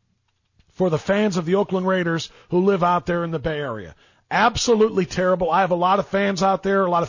for the fans of the Oakland Raiders who live out there in the Bay Area. Absolutely terrible. I have a lot of fans out there, a lot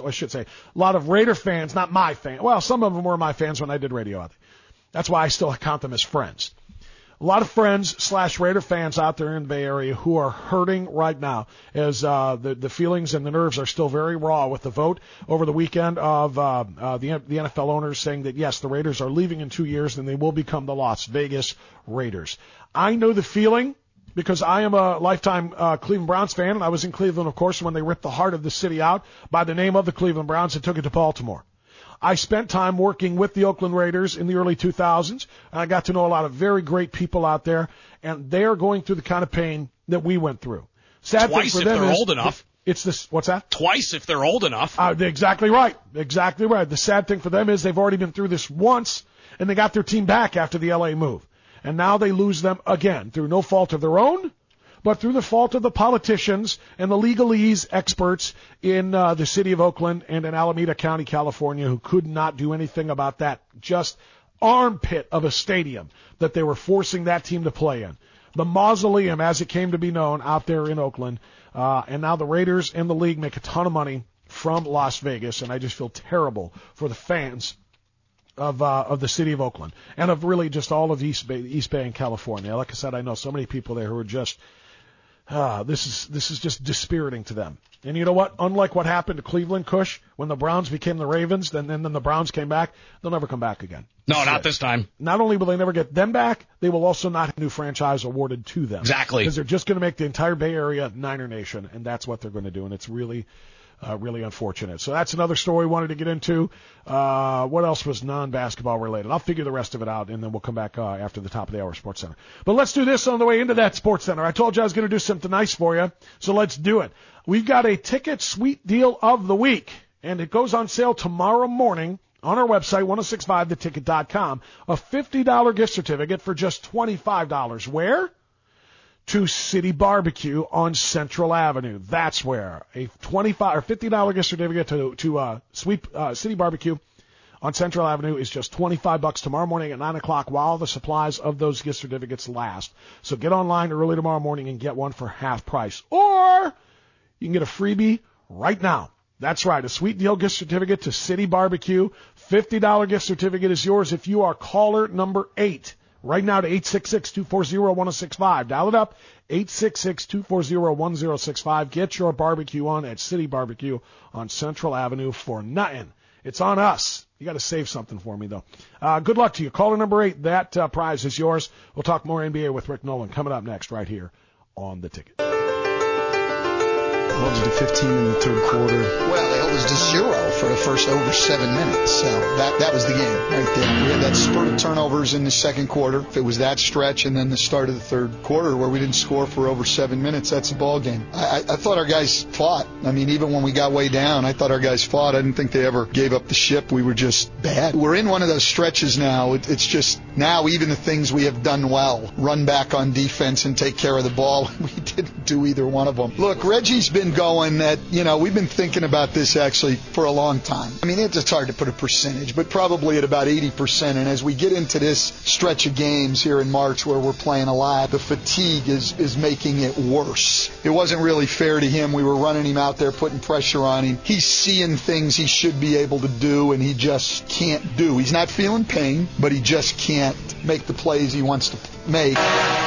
of Raider fans, not my fans. Well, some of them were my fans when I did radio out there. That's why I still count them as friends. A lot of friends / Raider fans out there in the Bay Area who are hurting right now as the feelings and the nerves are still very raw with the vote over the weekend of the NFL owners saying that, yes, the Raiders are leaving in 2 years and they will become the Las Vegas Raiders. I know the feeling because I am a lifetime Cleveland Browns fan, and I was in Cleveland, of course, when they ripped the heart of the city out by the name of the Cleveland Browns and took it to Baltimore. I spent time working with the Oakland Raiders in the early 2000s, and I got to know a lot of very great people out there, and they are going through the kind of pain that we went through. Sad Twice thing for them if they're old enough. It's this. What's that? Twice if they're old enough. Exactly right. Exactly right. The sad thing for them is they've already been through this once, and they got their team back after the L.A. move. And now they lose them again through no fault of their own, but through the fault of the politicians and the legalese experts in the city of Oakland and in Alameda County, California, who could not do anything about that just armpit of a stadium that they were forcing that team to play in. The Mausoleum, as it came to be known, out there in Oakland. And now the Raiders and the league make a ton of money from Las Vegas, and I just feel terrible for the fans of the city of Oakland and of really just all of East Bay and California. Like I said, I know so many people there who are just this is just dispiriting to them. And you know what? Unlike what happened to Cleveland, Kush, when the Browns became the Ravens, then the Browns came back, they'll never come back again. No, not this time. Not only will they never get them back, they will also not have a new franchise awarded to them. Exactly. Because they're just going to make the entire Bay Area Niner Nation, and that's what they're going to do. And it's really, Really unfortunate. So that's another story we wanted to get into. What else was non-basketball related? I'll figure the rest of it out, and then we'll come back after the top of the hour, Sports Center. But let's do this on the way into that Sports Center. I told you I was going to do something nice for you, so let's do it. We've got a ticket sweet deal of the week, and it goes on sale tomorrow morning on our website, 1065theticket.com. A $50 gift certificate for just $25. Where? To City Barbecue on Central Avenue. That's where. A $25 or $50 gift certificate to City Barbecue on Central Avenue is just $25 tomorrow morning at 9 o'clock while the supplies of those gift certificates last. So get online early tomorrow morning and get one for half price. Or you can get a freebie right now. That's right, a sweet deal gift certificate to City Barbecue. $50 gift certificate is yours if you are caller number 8. Right now to 866-240-1065. Dial it up, 866-240-1065. Get your barbecue on at City Barbecue on Central Avenue for nothing. It's on us. You got to save something for me, though. Good luck to you. Caller number 8, that prize is yours. We'll talk more NBA with Rick Nolan coming up next right here on The Ticket. Held to 15 in the third quarter. Well, they held us to 0 for the first over 7 minutes. So that was the game right there. We had that spurt of turnovers in the second quarter. If it was that stretch and then the start of the third quarter where we didn't score for over 7 minutes, that's a ball game. I thought our guys fought. I mean, even when we got way down, I thought our guys fought. I didn't think they ever gave up the ship. We were just bad. We're in one of those stretches now. It's just now even the things we have done well, run back on defense and take care of the ball, we didn't do either one of them. Look, Reggie's been going that, we've been thinking about this actually for a long time. I mean, it's hard to put a percentage, but probably at about 80%. And as we get into this stretch of games here in March where we're playing a lot, the fatigue is making it worse. It wasn't really fair to him. We were running him out there, putting pressure on him. He's seeing things he should be able to do, and he just can't do. He's not feeling pain, but he just can't make the plays he wants to make.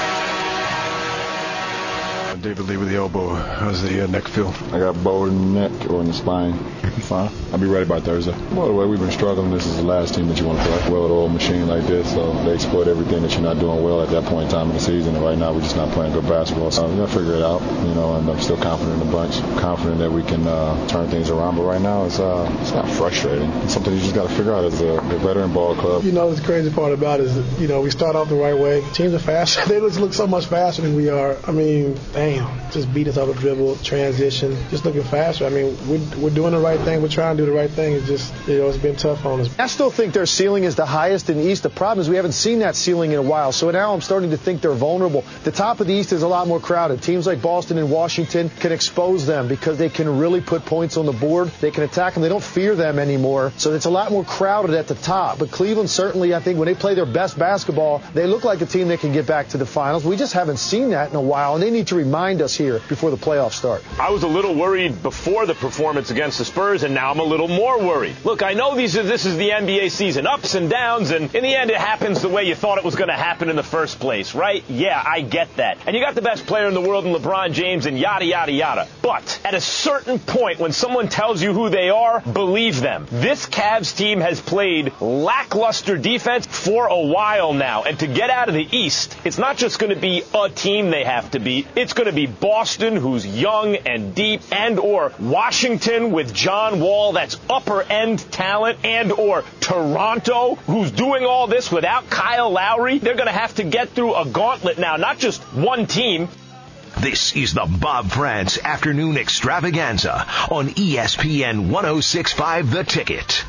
David Lee with the elbow. How's the neck feel? I got bowed in the neck or in the spine. Fine. I'll be ready by Thursday. By the way, we've been struggling. This is the last team that you want to play. Well-oiled machine like this, so they exploit everything that you're not doing well at that point in time in the season. And right now, we're just not playing good basketball. So we're going to figure it out, and I'm still confident in the bunch. Confident that we can turn things around. But right now, it's not frustrating. It's something you just got to figure out as a veteran ball club. The crazy part about it is that, we start off the right way. Teams are faster. They look so much faster than we are. I mean, just beat us off a dribble, transition, just looking faster. I mean, we're doing the right thing. We're trying to do the right thing. It's just, it's been tough on us. I still think their ceiling is the highest in the East. The problem is we haven't seen that ceiling in a while. So now I'm starting to think they're vulnerable. The top of the East is a lot more crowded. Teams like Boston and Washington can expose them because they can really put points on the board. They can attack them. They don't fear them anymore. So it's a lot more crowded at the top. But Cleveland certainly, I think, when they play their best basketball, they look like a team that can get back to the finals. We just haven't seen that in a while, and they need to remind us here before the playoffs start. I was a little worried before the performance against the Spurs, and now I'm a little more worried. Look, I know this is the NBA season, ups and downs, and in the end it happens the way you thought it was going to happen in the first place, right? Yeah, I get that. And you got the best player in the world in LeBron James and yada, yada, yada. But at a certain point, when someone tells you who they are, believe them. This Cavs team has played lackluster defense for a while now, and to get out of the East, it's not just going to be a team they have to beat. It's going to be Boston, who's young and deep, and or Washington with John Wall, that's upper end talent, and or Toronto, who's doing all this without Kyle Lowry. They're going to have to get through a gauntlet now, not just one team. This is the Bob France Afternoon Extravaganza on ESPN 1065 The Ticket.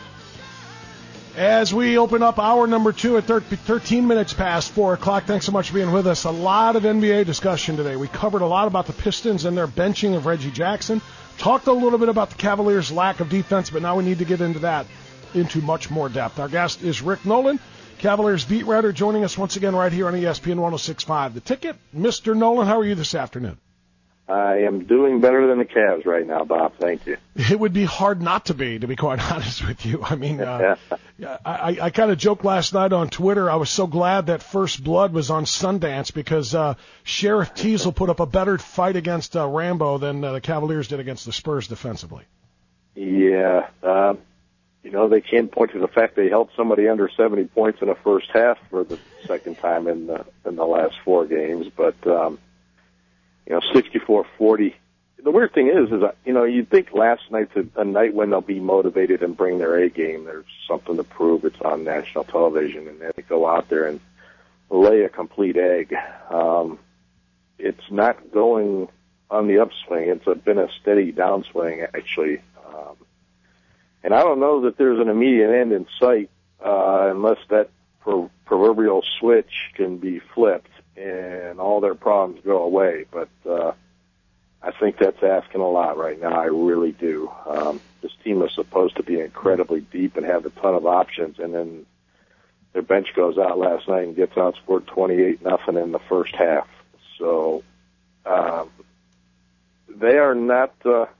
As we open up hour number 2 at 13 minutes past 4 o'clock, thanks so much for being with us. A lot of NBA discussion today. We covered a lot about the Pistons and their benching of Reggie Jackson. Talked a little bit about the Cavaliers' lack of defense, but now we need to get into that into much more depth. Our guest is Rick Nolan, Cavaliers beat writer, joining us once again right here on ESPN 1065 The Ticket. Mr. Nolan, how are you this afternoon? I am doing better than the Cavs right now, Bob. Thank you. It would be hard not to be quite honest with you. I mean, I kind of joked last night on Twitter. I was so glad that First Blood was on Sundance because Sheriff Teasel put up a better fight against Rambo than the Cavaliers did against the Spurs defensively. Yeah. They can't point to the fact they held somebody under 70 points in the first half for the second time in the last 4 games, but 64-40 the weird thing is you'd think last night's a night when they'll be motivated and bring their A game. There's something to prove. It's on national television, and then they go out there and lay a complete egg. It's not going on the upswing. It's been a steady downswing, actually. And I don't know that there's an immediate end in sight unless that proverbial switch can be flipped and all their problems go away. But I think that's asking a lot right now. I really do. This team is supposed to be incredibly deep and have a ton of options, and then their bench goes out last night and gets outscored 28-0 in the first half. So they are not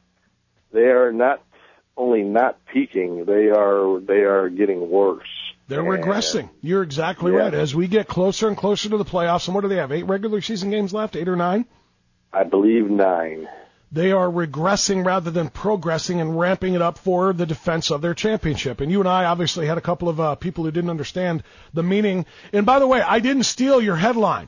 only not peaking, they are getting worse. They're regressing. You're exactly right. As we get closer and closer to the playoffs, and what do they have, 8 regular season games left, 8 or 9? I believe 9. They are regressing rather than progressing and ramping it up for the defense of their championship. And you and I obviously had a couple of people who didn't understand the meaning. And by the way, I didn't steal your headline.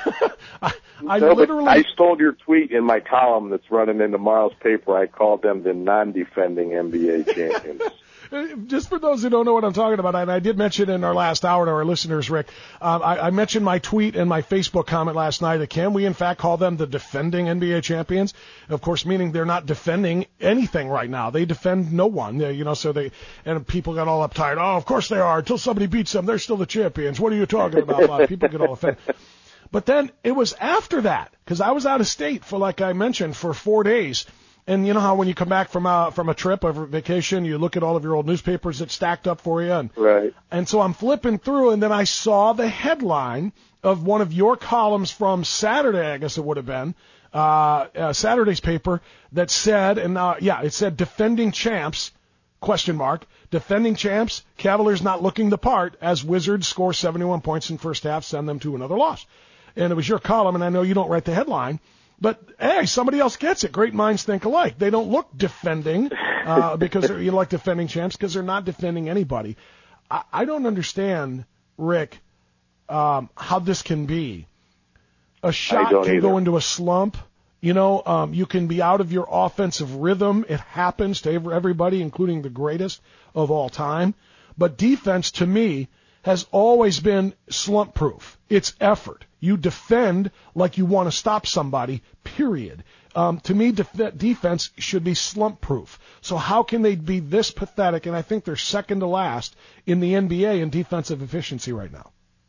I stole your tweet in my column that's running in tomorrow's paper. I called them the non-defending NBA champions. Just for those who don't know what I'm talking about, and I did mention in our last hour to our listeners, Rick, I mentioned my tweet and my Facebook comment last night. Can we, in fact, call them the defending NBA champions? Of course, meaning they're not defending anything right now. They defend no one, and people got all uptight. Oh, of course they are. Until somebody beats them, they're still the champions. What are you talking about? People get all offended. But then it was after that, because I was out of state for, like I mentioned, for 4 days. And you know how when you come back from a trip or vacation, you look at all of your old newspapers that stacked up for you. Right. And so I'm flipping through, and then I saw the headline of one of your columns from Saturday, I guess it would have been, Saturday's paper, that said, it said defending champs, ? Defending champs, Cavaliers not looking the part as Wizards score 71 points in first half, send them to another loss. And it was your column, and I know you don't write the headline. But, hey, somebody else gets it. Great minds think alike. They don't look defending because you like defending champs because they're not defending anybody. I don't understand, Rick, how this can be. A shot can go into a slump. You can be out of your offensive rhythm. It happens to everybody, including the greatest of all time. But defense, to me, has always been slump-proof. It's effort. You defend like you want to stop somebody, period. To me, defense should be slump-proof. So how can they be this pathetic? And I think they're second to last in the NBA in defensive efficiency right now.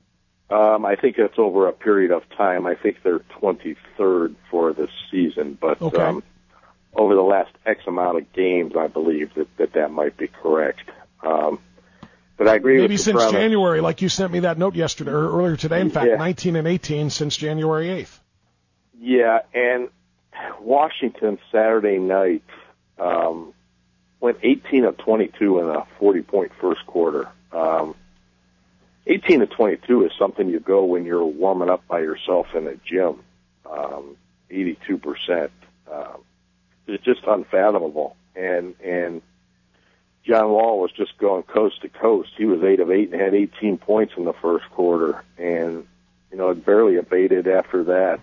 I think that's over a period of time. I think they're 23rd for this season. But over the last X amount of games, I believe that might be correct. But I agree maybe with since January, like you sent me that note yesterday or earlier today. In fact, 19 and 18 since January 8th. Yeah, and Washington Saturday night went 18 of 22 in a 40-point first quarter. 18 of 22 is something you go when you're warming up by yourself in a gym. 82%. It's just unfathomable. And John Wall was just going coast to coast. He was 8 of 8 and had 18 points in the first quarter, and it barely abated after that.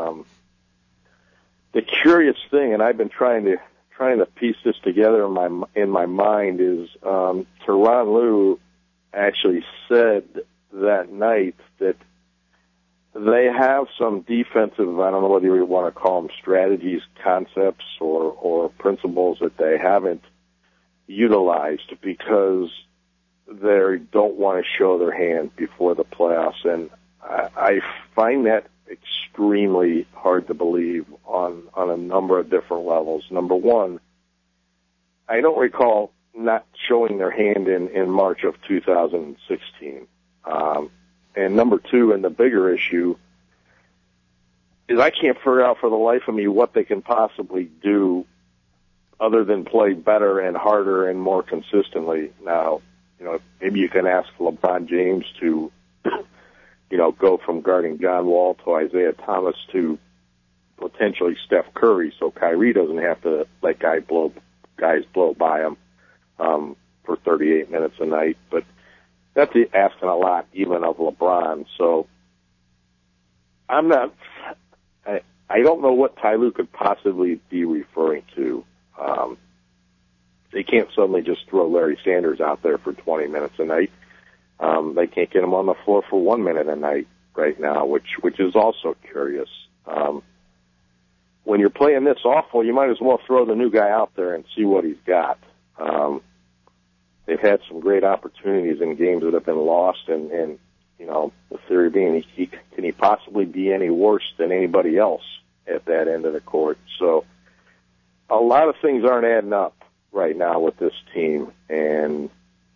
The curious thing, and I've been trying to piece this together in my mind, is Tyronn Lue actually said that night that they have some defensive, I don't know whether you want to call them strategies, concepts, or principles that they haven't utilized because they don't want to show their hand before the playoffs. And I find that extremely hard to believe on a number of different levels. Number one, I don't recall not showing their hand in March of 2016. And number two, and the bigger issue, is I can't figure out for the life of me what they can possibly do other than play better and harder and more consistently. Now, maybe you can ask LeBron James to, go from guarding John Wall to Isaiah Thomas to potentially Steph Curry, so Kyrie doesn't have to let guys blow by him for 38 minutes a night. But that's asking a lot, even of LeBron. So I'm not I don't know what Ty Lue could possibly be referring to. They can't suddenly just throw Larry Sanders out there for 20 minutes a night. They can't get him on the floor for 1 minute a night right now, which is also curious. When you're playing this awful, you might as well throw the new guy out there and see what he's got. They've had some great opportunities in games that have been lost, and you know, the theory being, can he possibly be any worse than anybody else at that end of the court? So a lot of things aren't adding up right now with this team, and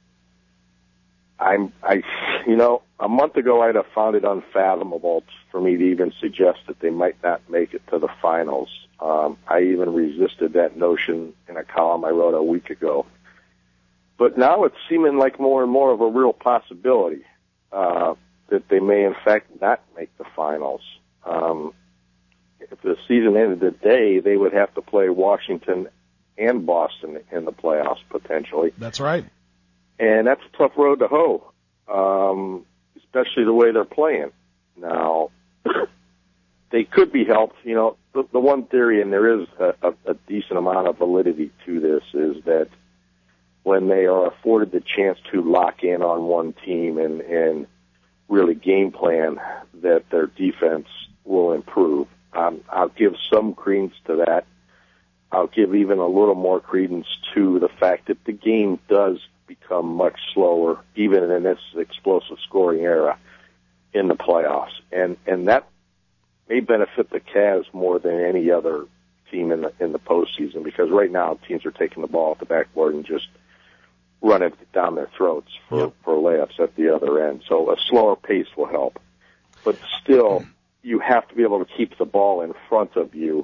you know, a month ago I'd have found it unfathomable for me to even suggest that they might not make it to the finals. I even resisted that notion in a column I wrote a week ago. But now it's seeming like more and more of a real possibility that they may, in fact, not make the finals. If the season ended today, they would have to play Washington and Boston in the playoffs, potentially. That's right. And that's a tough road to hoe, especially the way they're playing. Now, they could be helped. You know, the one theory, and there is a decent amount of validity to this, is that when they are afforded the chance to lock in on one team and really game plan, that their defense will improve. I'll give some credence to that. I'll give even a little more credence to the fact that the game does become much slower, even in this explosive scoring era in the playoffs. And that may benefit the Cavs more than any other team in the postseason, because right now teams are taking the ball at the backboard and just running it down their throats for layups at the other end. So a slower pace will help. But still, you have to be able to keep the ball in front of you,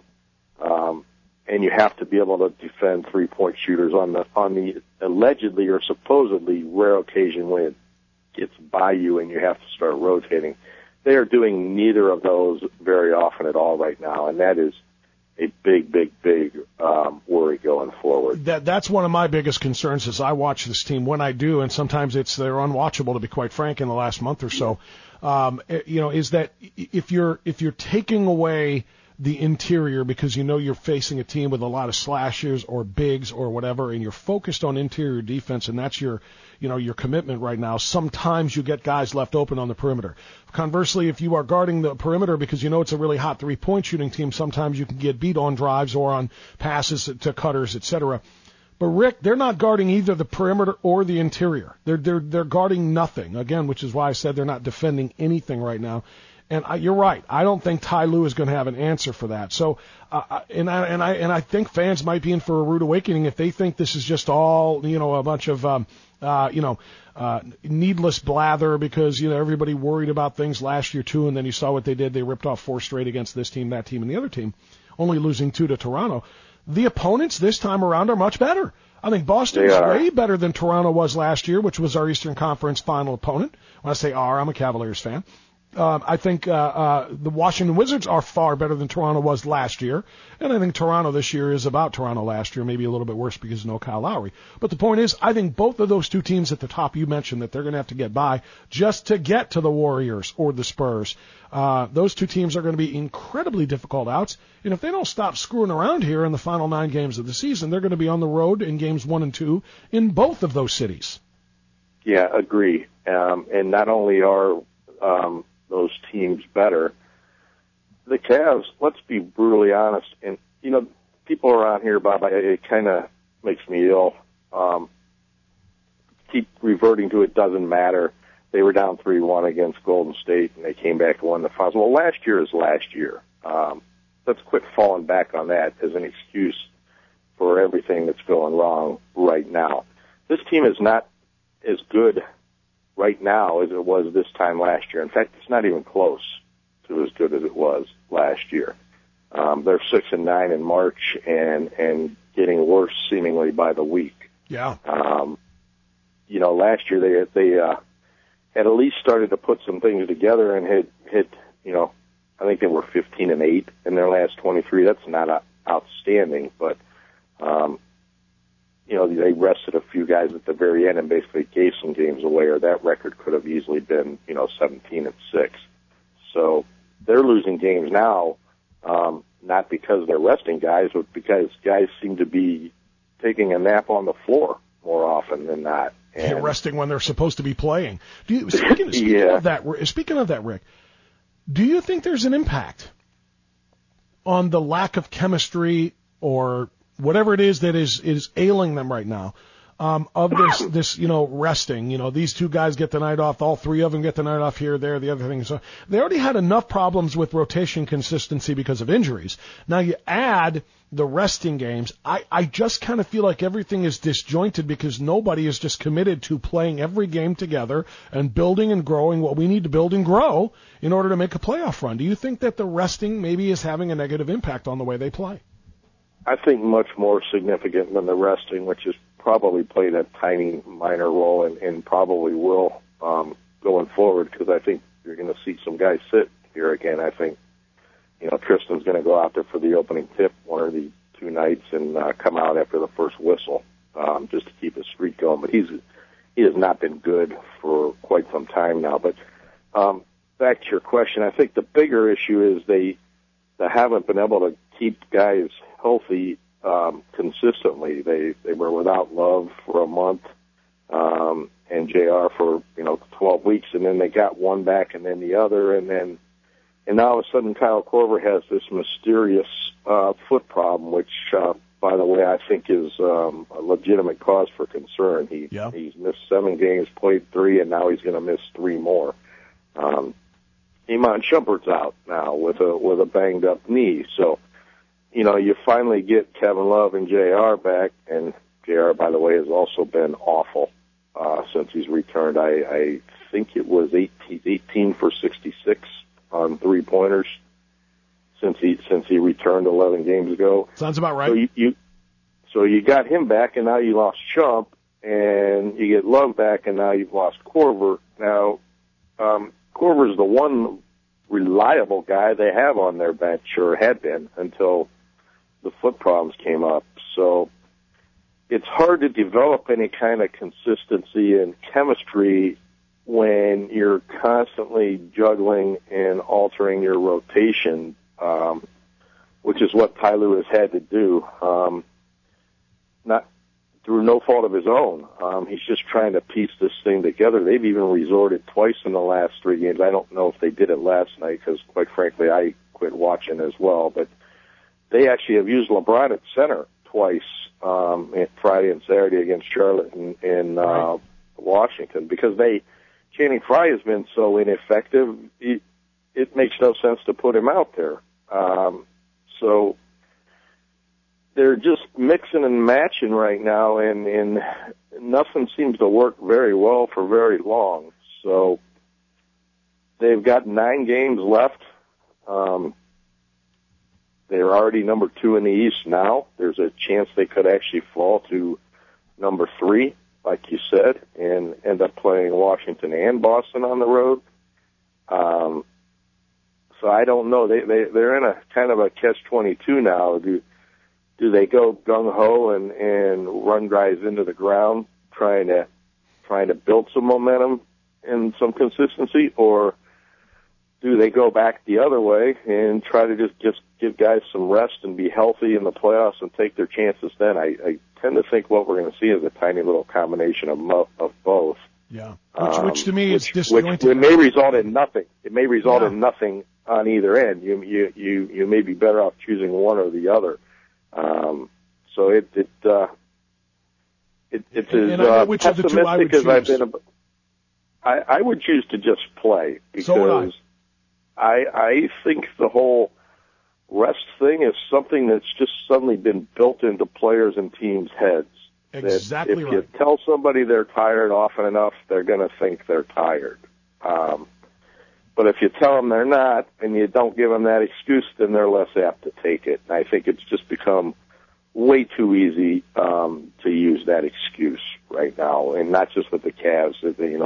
and you have to be able to defend three-point shooters on the allegedly or supposedly rare occasion when it gets by you and you have to start rotating. They are doing neither of those very often at all right now, and that is a big worry going forward. That's one of my biggest concerns as I watch this team when I do, and sometimes they're unwatchable, to be quite frank, in the last month or so. You know, is that if you're taking away the interior because you know you're facing a team with a lot of slashers or bigs or whatever, and you're focused on interior defense, and that's your commitment right now, sometimes you get guys left open on the perimeter. Conversely, if you are guarding the perimeter because you know it's a really hot three-point shooting team, sometimes you can get beat on drives or on passes to cutters, etc. But Rick, they're not guarding either the perimeter or the interior. They're guarding nothing, again, which is why I said they're not defending anything right now. And you're right. I don't think Ty Lue is going to have an answer for that. So, and I think fans might be in for a rude awakening if they think this is just all, a bunch of, needless blather because, everybody worried about things last year too. And then you saw what they did. They ripped off 4 straight against this team, that team, and the other team, only losing 2 to Toronto. The opponents this time around are much better. I think Boston is way better than Toronto was last year, which was our Eastern Conference final opponent. When I say I'm a Cavaliers fan. I think the Washington Wizards are far better than Toronto was last year, and I think Toronto this year is about Toronto last year, maybe a little bit worse because no Kyle Lowry. But the point is, I think both of those two teams at the top you mentioned that they're going to have to get by just to get to the Warriors or the Spurs. Those two teams are going to be incredibly difficult outs, and if they don't stop screwing around here in the final 9 games of the season, they're going to be on the road in games 1 and 2 in both of those cities. Yeah, agree. And not only are those teams better, the Cavs, let's be brutally honest, and, people around here, Bob, it kind of makes me ill. Keep reverting to it doesn't matter. They were down 3-1 against Golden State, and they came back and won the finals. Well, last year is last year. Let's quit falling back on that as an excuse for everything that's going wrong right now. This team is not as good right now as it was this time last year. In fact, it's not even close to as good as it was last year. They're 6-9 in March and getting worse seemingly by the week. Yeah. Last year they had at least started to put some things together and had hit, I think they were 15-8 in their last 23. That's not outstanding, but they rested a few guys at the very end and basically gave some games away, or that record could have easily been, 17-6. So they're losing games now not because they're resting guys, but because guys seem to be taking a nap on the floor more often than not. And they're resting when they're supposed to be playing. Speaking of that, Rick, do you think there's an impact on the lack of chemistry or whatever it is that is ailing them right now, of this resting? These two guys get the night off, all three of them get the night off here, there, the other thing. So they already had enough problems with rotation consistency because of injuries. Now you add the resting games. I just kind of feel like everything is disjointed because nobody is just committed to playing every game together and building and growing what we need to build and grow in order to make a playoff run. Do you think that the resting maybe is having a negative impact on the way they play? I think much more significant than the resting, which has probably played a tiny minor role and probably will going forward, because I think you're going to see some guys sit here again. I think Tristan's going to go out there for the opening tip one or the two nights and come out after the first whistle just to keep his streak going. But he has not been good for quite some time now. But back to your question, I think the bigger issue is they haven't been able to keep guys healthy consistently. They were without Love for a month and JR for 12 weeks, and then they got one back and then the other, and now all of a sudden Kyle Korver has this mysterious foot problem, which, by the way, I think is a legitimate cause for concern. He's missed 7 games, played 3, and now he's going to miss 3 more. Iman Shumpert's out now with a banged up knee, so you finally get Kevin Love and JR back, and JR, by the way, has also been awful since he's returned. I think it was 18 for 66 on 3-pointers since he returned 11 games ago. Sounds about right. So you got him back, and now you lost Chump, and you get Love back, and now you've lost Korver. Now, Korver's the one reliable guy they have on their bench, or had been, until the foot problems came up. So it's hard to develop any kind of consistency and chemistry when you're constantly juggling and altering your rotation, which is what Ty Lue has had to do, not through no fault of his own. He's just trying to piece this thing together. They've even resorted twice in the last 3 games. I don't know if they did it last night because, quite frankly, I quit watching as well. But they actually have used LeBron at center twice, Friday and Saturday against Charlotte and Washington, because Channing Frye has been so ineffective, it makes no sense to put him out there. So they're just mixing and matching right now, and nothing seems to work very well for very long. So they've got 9 games left. They're already number 2 in the East now. There's a chance they could actually fall to number 3, like you said, and end up playing Washington and Boston on the road. So I don't know. They're in a kind of a catch-22 now. Do they go gung-ho and run guys into the ground, trying to build some momentum and some consistency, or do they go back the other way and try to just give guys some rest and be healthy in the playoffs and take their chances then? I tend to think what we're going to see is a tiny little combination of both. Yeah, which to me is disjointed. Which may result in nothing. It may result in nothing on either end. You may be better off choosing one or the other. So it's as pessimistic as I've been. I would choose to just play, because I think the whole rest thing is something that's just suddenly been built into players and teams' heads. Exactly that if right. you tell somebody they're tired often enough, they're going to think they're tired. But if you tell them they're not, and you don't give them that excuse, then they're less apt to take it. And I think it's just become way too easy to use that excuse right now, and not just with the Cavs.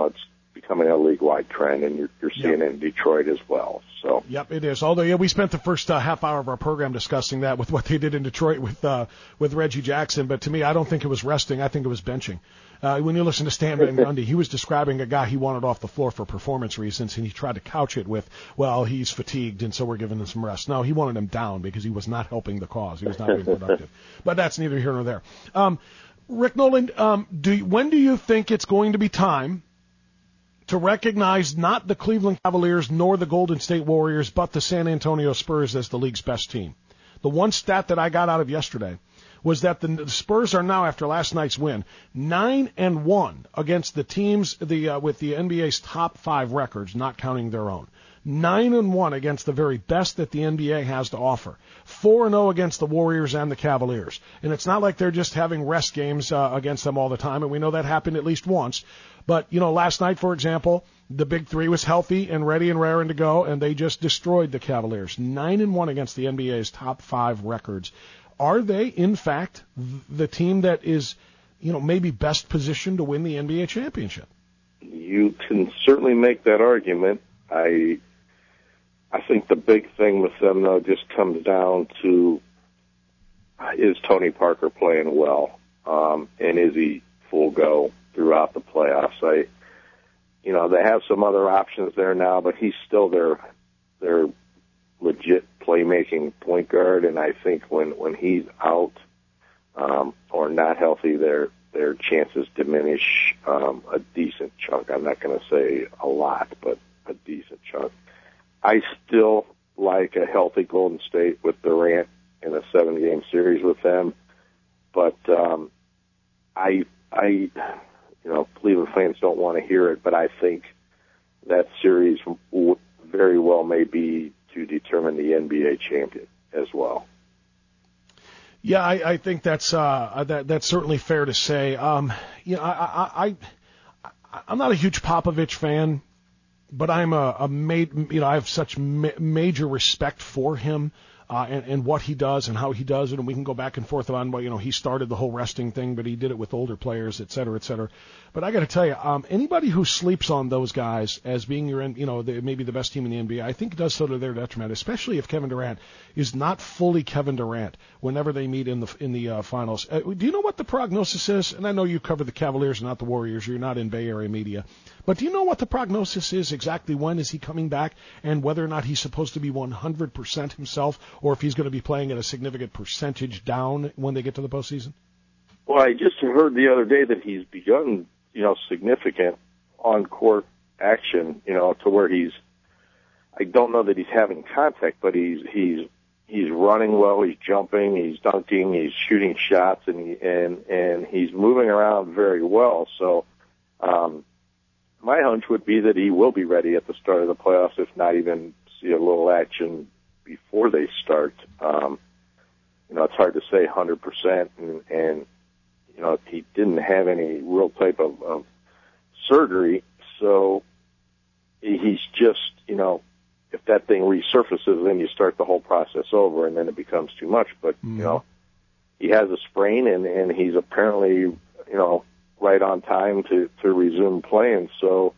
becoming a league-wide trend, and you're seeing it in Detroit as well. So. Yep, it is. Although, we spent the first half hour of our program discussing that with what they did in Detroit with Reggie Jackson. But to me, I don't think it was resting. I think it was benching. When you listen to Stan Van Gundy, he was describing a guy he wanted off the floor for performance reasons, and he tried to couch it with, well, he's fatigued, and so we're giving him some rest. No, he wanted him down because he was not helping the cause. He was not being productive. But that's neither here nor there. Rick Nolan, when do you think it's going to be time to recognize not the Cleveland Cavaliers nor the Golden State Warriors, but the San Antonio Spurs as the league's best team? The one stat that I got out of yesterday was that the Spurs are now, after last night's win, 9-1 against the teams with the NBA's top 5 records, not counting their own. 9-1 against the very best that the NBA has to offer. 4-0 against the Warriors and the Cavaliers. And it's not like they're just having rest games against them all the time, and we know that happened at least once. But, last night, for example, the Big Three was healthy and ready and raring to go, and they just destroyed the Cavaliers. 9-1 against the NBA's top 5 records. Are they, in fact, the team that is, maybe best positioned to win the NBA championship? You can certainly make that argument. I think the big thing with them, though, just comes down to, is Tony Parker playing well? And is he full go throughout the playoffs? They have some other options there now, but he's still their legit playmaking point guard, and I think when he's out or not healthy, their chances diminish a decent chunk. I'm not going to say a lot, but a decent chunk. I still like a healthy Golden State with Durant in a 7-game series with them, but Cleveland fans don't want to hear it, but I think that series very well may be to determine the NBA champion as well. Yeah, I think that's certainly fair to say. I'm not a huge Popovich fan, but I'm I have such major respect for him. And what he does and how he does it, and we can go back and forth on, he started the whole resting thing, but he did it with older players, et cetera, et cetera. But I got to tell you, anybody who sleeps on those guys as being maybe the best team in the NBA, I think does so to their detriment, especially if Kevin Durant is not fully Kevin Durant whenever they meet in the finals. Do you know what the prognosis is? And I know you cover the Cavaliers and not the Warriors. You're not in Bay Area media. But do you know what the prognosis is exactly? When is he coming back, and whether or not he's supposed to be 100% himself, or if he's going to be playing at a significant percentage down when they get to the postseason? Well, I just heard the other day that he's begun, significant on-court action, to where I don't know that he's having contact, but he's running well, he's jumping, he's dunking, he's shooting shots, and he's moving around very well. So, my hunch would be that he will be ready at the start of the playoffs, if not even see a little action before they start. It's hard to say 100%, and he didn't have any real type of surgery, so he's just, if that thing resurfaces, then you start the whole process over, and then it becomes too much. But, he has a sprain, and he's apparently, right on time to resume playing. So,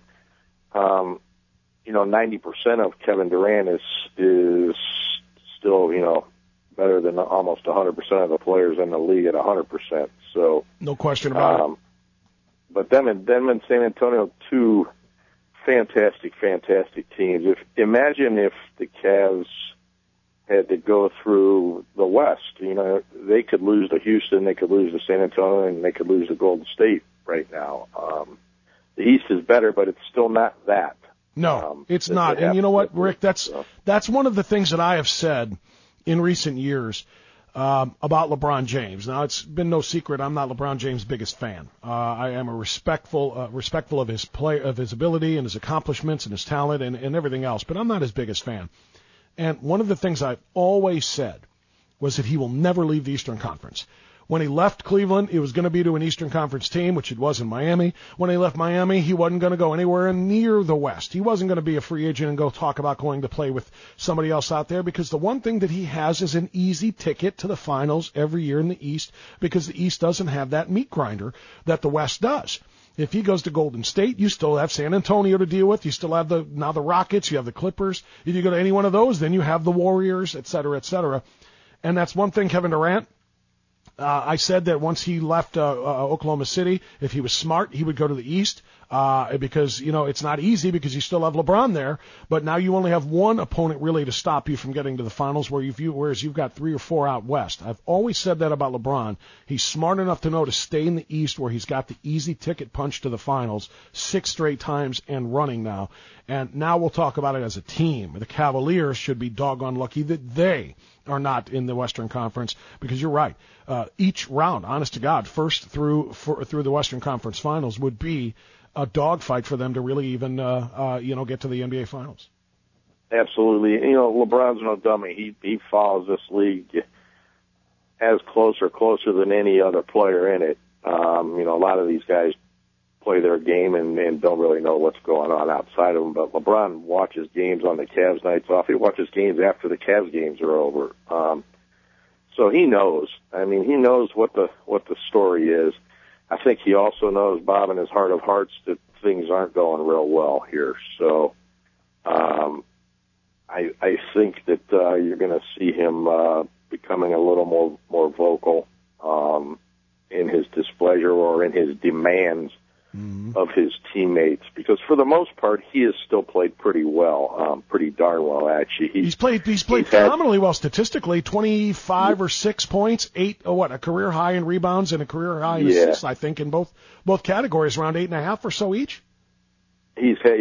90% of Kevin Durant is still, better than almost 100% of the players in the league at 100%. So no question about it. But them and San Antonio, two fantastic teams. Imagine if the Cavs had to go through the West. They could lose to Houston, they could lose to San Antonio, and they could lose to Golden State right now. The East is better, but it's still not that. No, it's not. And you know what, Rick? That's one of the things that I have said in recent years about LeBron James. Now, it's been no secret I'm not LeBron James' biggest fan. I am respectful of his play, of his ability and his accomplishments and his talent and everything else, but I'm not his biggest fan. And one of the things I've always said was that he will never leave the Eastern Conference. When he left Cleveland, it was going to be to an Eastern Conference team, which it was in Miami. When he left Miami, he wasn't going to go anywhere near the West. He wasn't going to be a free agent and go talk about going to play with somebody else out there, because the one thing that he has is an easy ticket to the finals every year in the East, because the East doesn't have that meat grinder that the West does. If he goes to Golden State, you still have San Antonio to deal with. You still have the Rockets. You have the Clippers. If you go to any one of those, then you have the Warriors, et cetera, et cetera. And that's one thing, Kevin Durant. I said that once he left Oklahoma City, if he was smart, he would go to the East because, it's not easy because you still have LeBron there. But now you only have one opponent really to stop you from getting to the finals, whereas you've got 3 or 4 out west. I've always said that about LeBron. He's smart enough to know to stay in the East where he's got the easy ticket punch to the finals 6 straight times and running now. And now we'll talk about it as a team. The Cavaliers should be doggone lucky that they are not in the Western Conference because you're right. Each round, honest to God, first through the Western Conference Finals would be a dogfight for them to really even get to the NBA Finals. Absolutely. LeBron's no dummy. He follows this league as closer than any other player in it. A lot of these guys play their game and don't really know what's going on outside of them. But LeBron watches games on the Cavs nights off. He watches games after the Cavs games are over. So he knows. He knows what the story is. I think he also knows, Bob, in his heart of hearts, that things aren't going real well here. So I think that you're going to see him becoming a little more vocal in his displeasure or in his demands of his teammates, because for the most part he has still played pretty well, pretty darn well actually. He's played phenomenally well statistically. 25 or 6 points, a career high in rebounds and a career high in assists. I think in both categories, around 8.5 or so each. He's had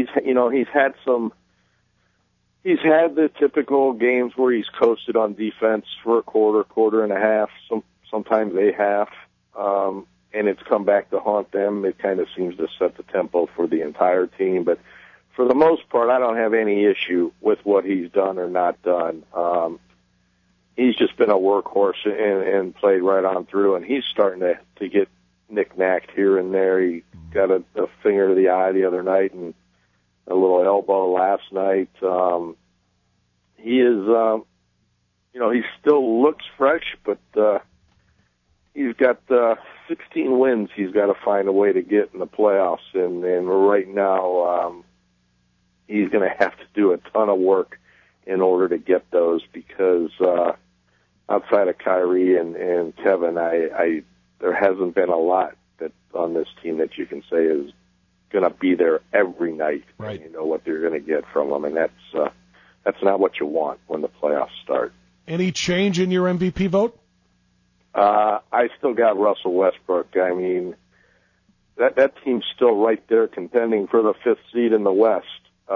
the typical games where he's coasted on defense for a quarter and a half, sometimes a half. And it's come back to haunt them. It kind of seems to set the tempo for the entire team. But for the most part, I don't have any issue with what he's done or not done. He's just been a workhorse and played right on through, and he's starting to get knick-knacked here and there. He got a finger to the eye the other night and a little elbow last night. He is, he still looks fresh, but he's got 16 wins he's got to find a way to get in the playoffs, and right now he's going to have to do a ton of work in order to get those, because outside of Kyrie and Kevin, there hasn't been a lot that on this team that you can say is going to be there every night. Right. You know what they're going to get from them, and that's not what you want when the playoffs start. Any change in your MVP vote? I still got Russell Westbrook. That team's still right there contending for the 5th seed in the West,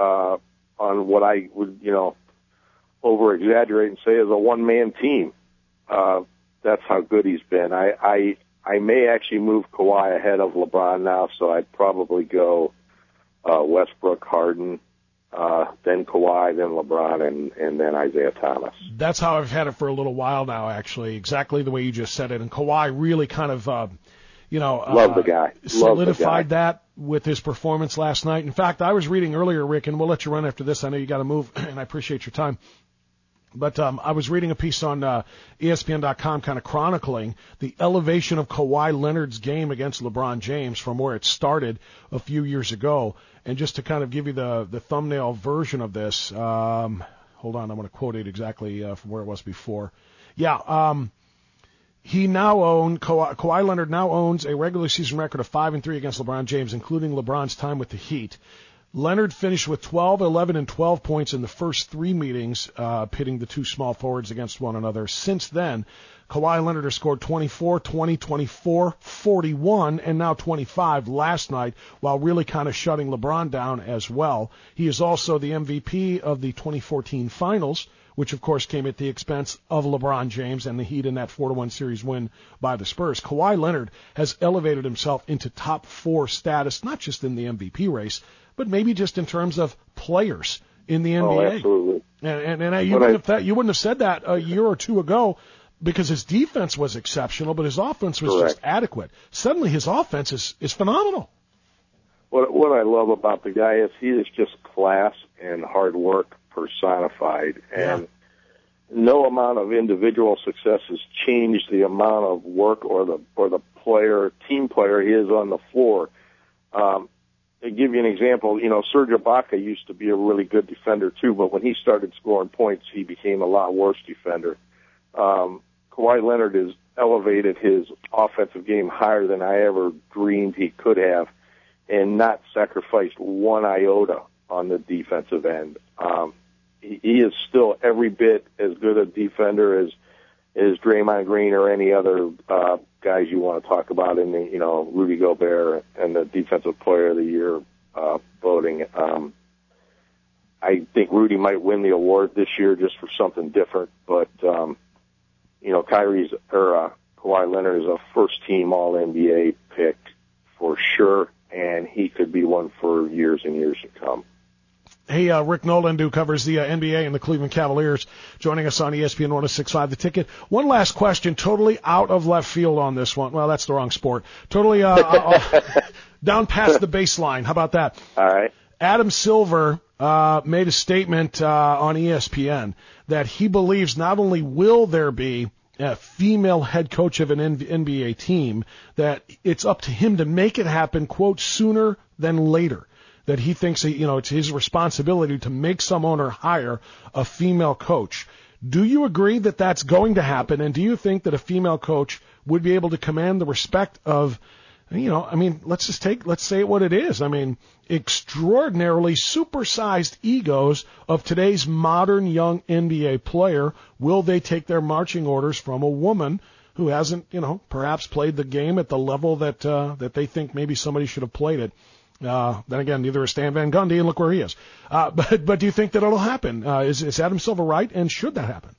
on what I would, over-exaggerate and say is a one-man team. That's how good he's been. I may actually move Kawhi ahead of LeBron now, so I'd probably go Westbrook, Harden, then Kawhi, then LeBron, and then Isaiah Thomas. That's how I've had it for a little while now, actually, exactly the way you just said it. And Kawhi really kind of, love the guy. Solidified that with his performance last night. In fact, I was reading earlier, Rick, and we'll let you run after this. I know you got to move, and I appreciate your time. But I was reading a piece on ESPN.com kind of chronicling the elevation of Kawhi Leonard's game against LeBron James from where it started a few years ago. And just to kind of give you the thumbnail version of this, hold on, I'm going to quote it exactly from where it was before. Kawhi Leonard now owns a regular season record of 5-3 against LeBron James, including LeBron's time with the Heat. Leonard finished with 12, 11, and 12 points in the first 3 meetings, pitting the 2 small forwards against one another. Since then, Kawhi Leonard has scored 24, 20, 24, 41, and now 25 last night, while really kind of shutting LeBron down as well. He is also the MVP of the 2014 Finals, which of course came at the expense of LeBron James and the Heat in that 4-1 series win by the Spurs. Kawhi Leonard has elevated himself into top 4 status, not just in the MVP race, but maybe just in terms of players in the NBA. Oh, absolutely. And you wouldn't have said that a year or two ago, because his defense was exceptional, but his offense was just adequate. Suddenly his offense is phenomenal. What I love about the guy is he is just class and hard work personified, and no amount of individual success has changed the amount of work or the team player he is on the floor. To give you an example, Serge Ibaka used to be a really good defender too, but when he started scoring points, he became a lot worse defender. Kawhi Leonard has elevated his offensive game higher than I ever dreamed he could have, and not sacrificed one iota on the defensive end. He is still every bit as good a defender as Draymond Green or any other guys you want to talk about in the Rudy Gobert and the Defensive Player of the Year voting. I think Rudy might win the award this year just for something different, but Kawhi Leonard is a first-team All-NBA pick for sure, and he could be one for years and years to come. Hey, Rick Noland, who covers the NBA and the Cleveland Cavaliers, joining us on ESPN 106.5 The Ticket. One last question, totally out of left field on this one. Well, that's the wrong sport. Totally down past the baseline. How about that? All right. Adam Silver made a statement on ESPN that he believes not only will there be a female head coach of an NBA team, that it's up to him to make it happen, quote, sooner than later. That he thinks, it's his responsibility to make some owner hire a female coach. Do you agree that that's going to happen? And do you think that a female coach would be able to command the respect of, let's say it what it is. Extraordinarily supersized egos of today's modern young NBA player. Will they take their marching orders from a woman who hasn't, perhaps played the game at the level that they think maybe somebody should have played it? Then again, neither is Stan Van Gundy, and look where he is. But do you think that it'll happen? Is Adam Silver right, and should that happen?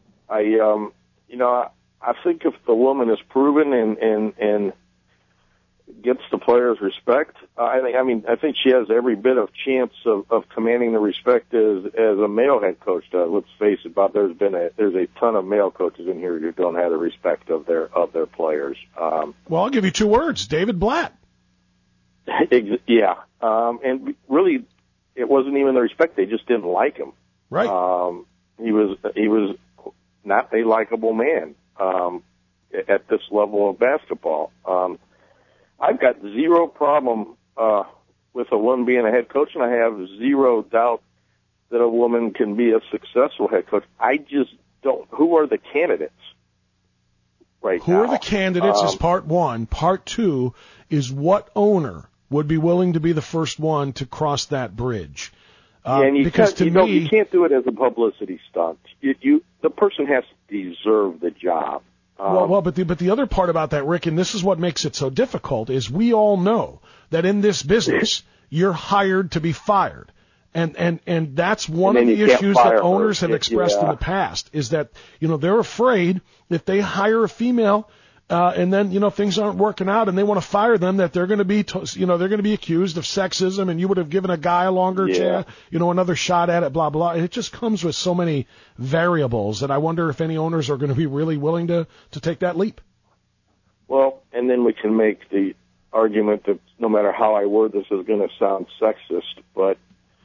I think if the woman is proven and gets the players' respect, I think she has every bit of chance of commanding the respect as a male head coach does. Let's face it, Bob. There's a ton of male coaches in here who don't have the respect of their players. Well, I'll give you two words: David Blatt. Yeah, and really, it wasn't even the respect; they just didn't like him. Right. He was not a likable man at this level of basketball. I've got zero problem with a woman being a head coach, and I have zero doubt that a woman can be a successful head coach. I just don't. Who are the candidates right now? Who are the candidates is part one. Part two is what owner would be willing to be the first one to cross that bridge. And you because you can't do it as a publicity stunt. The person has to deserve the job. But the other part about that, Rick, and this is what makes it so difficult, is we all know that in this business you're hired to be fired, and that's one of the issues that owners have expressed in the past, is that they're afraid if they hire a female. And then, things aren't working out and they want to fire them, that they're going to be, they're going to be accused of sexism, and you would have given a guy a longer chance, another shot at it, blah, blah. It just comes with so many variables that I wonder if any owners are going to be really willing to take that leap. Well, and then we can make the argument that no matter how I word this is going to sound sexist, but,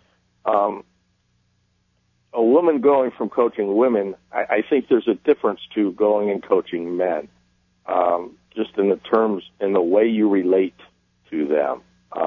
a woman going from coaching women, I think there's a difference to going and coaching men. Just in the way you relate to them.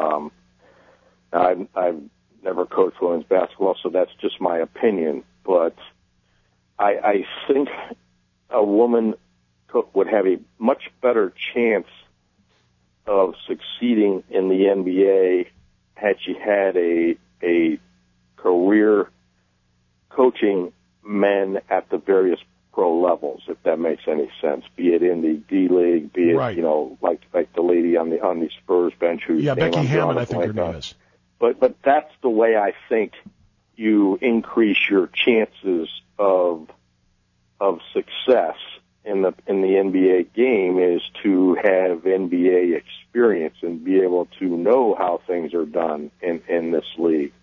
I've never coached women's basketball, so that's just my opinion. But I think a woman would have a much better chance of succeeding in the NBA had she had a career coaching men at the various pro levels, if that makes any sense. Be it in the D League, be it right. Like the lady on the Spurs bench who Becky Hammond, I think her name is. But that's the way I think you increase your chances of success in the NBA game, is to have NBA experience and be able to know how things are done in this league.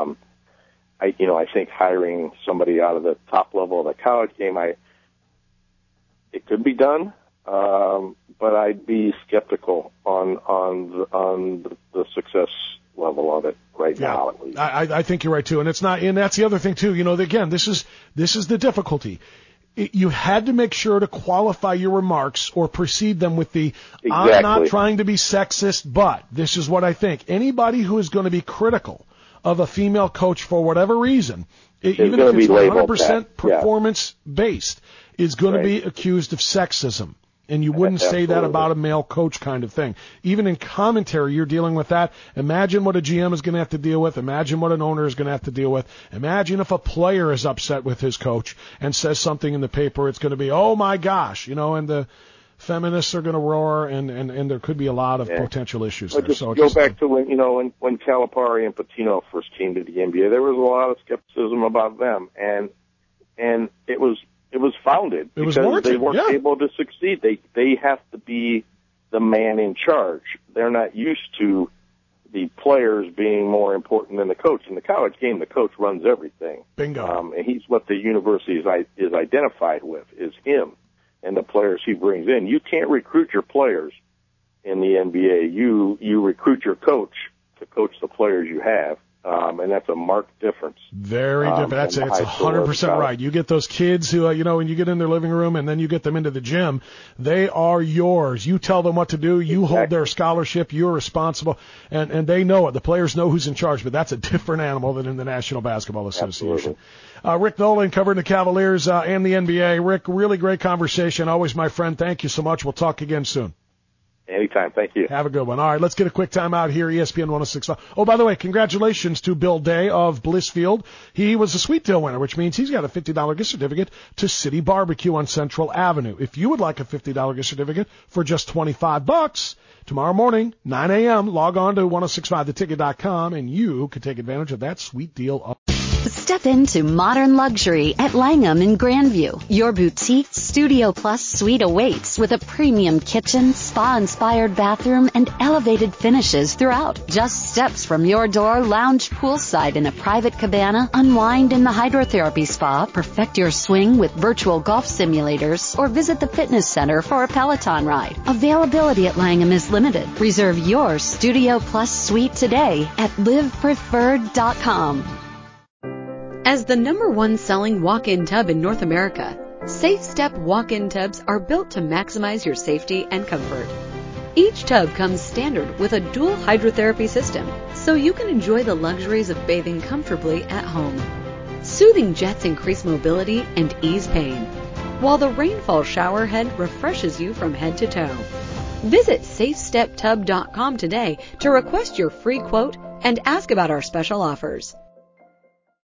I think hiring somebody out of the top level of the college game, it could be done, but I'd be skeptical on the success level of it now, at least. I think you're right too, and it's not. And that's the other thing too. Again, this is the difficulty. you had to make sure to qualify your remarks or precede them with the, Exactly. I'm not trying to be sexist, but this is what I think. Anybody who is going to be critical of a female coach for whatever reason, even if it's 100% performance-based, is going to be accused of sexism. And you wouldn't say that about a male coach kind of thing. Even in commentary, you're dealing with that. Imagine what a GM is going to have to deal with. Imagine what an owner is going to have to deal with. Imagine if a player is upset with his coach and says something in the paper. It's going to be, oh, my gosh, and the feminists are going to roar, and there could be a lot of potential issues there. Just go back to when Calipari and Pitino first came to the NBA. There was a lot of skepticism about them, and it was founded because they weren't able to succeed. They have to be the man in charge. They're not used to the players being more important than the coach. In the college game, the coach runs everything. Bingo. And he's what the university is identified with, is him and the players he brings in. You can't recruit your players in the NBA. You recruit your coach to coach the players you have. And that's a marked difference. Very different. That's it's 100% right. You get those kids who, when you get in their living room and then you get them into the gym, they are yours. You tell them what to do. You hold their scholarship. You're responsible. And they know it. The players know who's in charge, but that's a different animal than in the National Basketball Association. Rick Nolan covering the Cavaliers and the NBA. Rick, really great conversation. Always my friend. Thank you so much. We'll talk again soon. Anytime. Thank you. Have a good one. All right, let's get a quick time out here, ESPN 106.5. Oh, by the way, congratulations to Bill Day of Blissfield. He was a sweet deal winner, which means he's got a $50 gift certificate to City Barbecue on Central Avenue. If you would like a $50 gift certificate for just $25, tomorrow morning, 9 a.m., log on to 1065theticket.com, and you can take advantage of that sweet deal. Step into modern luxury at Langham in Grandview. Your boutique Studio Plus suite awaits with a premium kitchen, spa-inspired bathroom, and elevated finishes throughout. Just steps from your door, lounge poolside in a private cabana, unwind in the hydrotherapy spa, perfect your swing with virtual golf simulators, or visit the fitness center for a Peloton ride. Availability at Langham is limited. Reserve your Studio Plus suite today at livepreferred.com. As the #1 selling walk-in tub in North America, Safe Step walk-in tubs are built to maximize your safety and comfort. Each tub comes standard with a dual hydrotherapy system, so you can enjoy the luxuries of bathing comfortably at home. Soothing jets increase mobility and ease pain, while the rainfall shower head refreshes you from head to toe. Visit SafeStepTub.com today to request your free quote and ask about our special offers.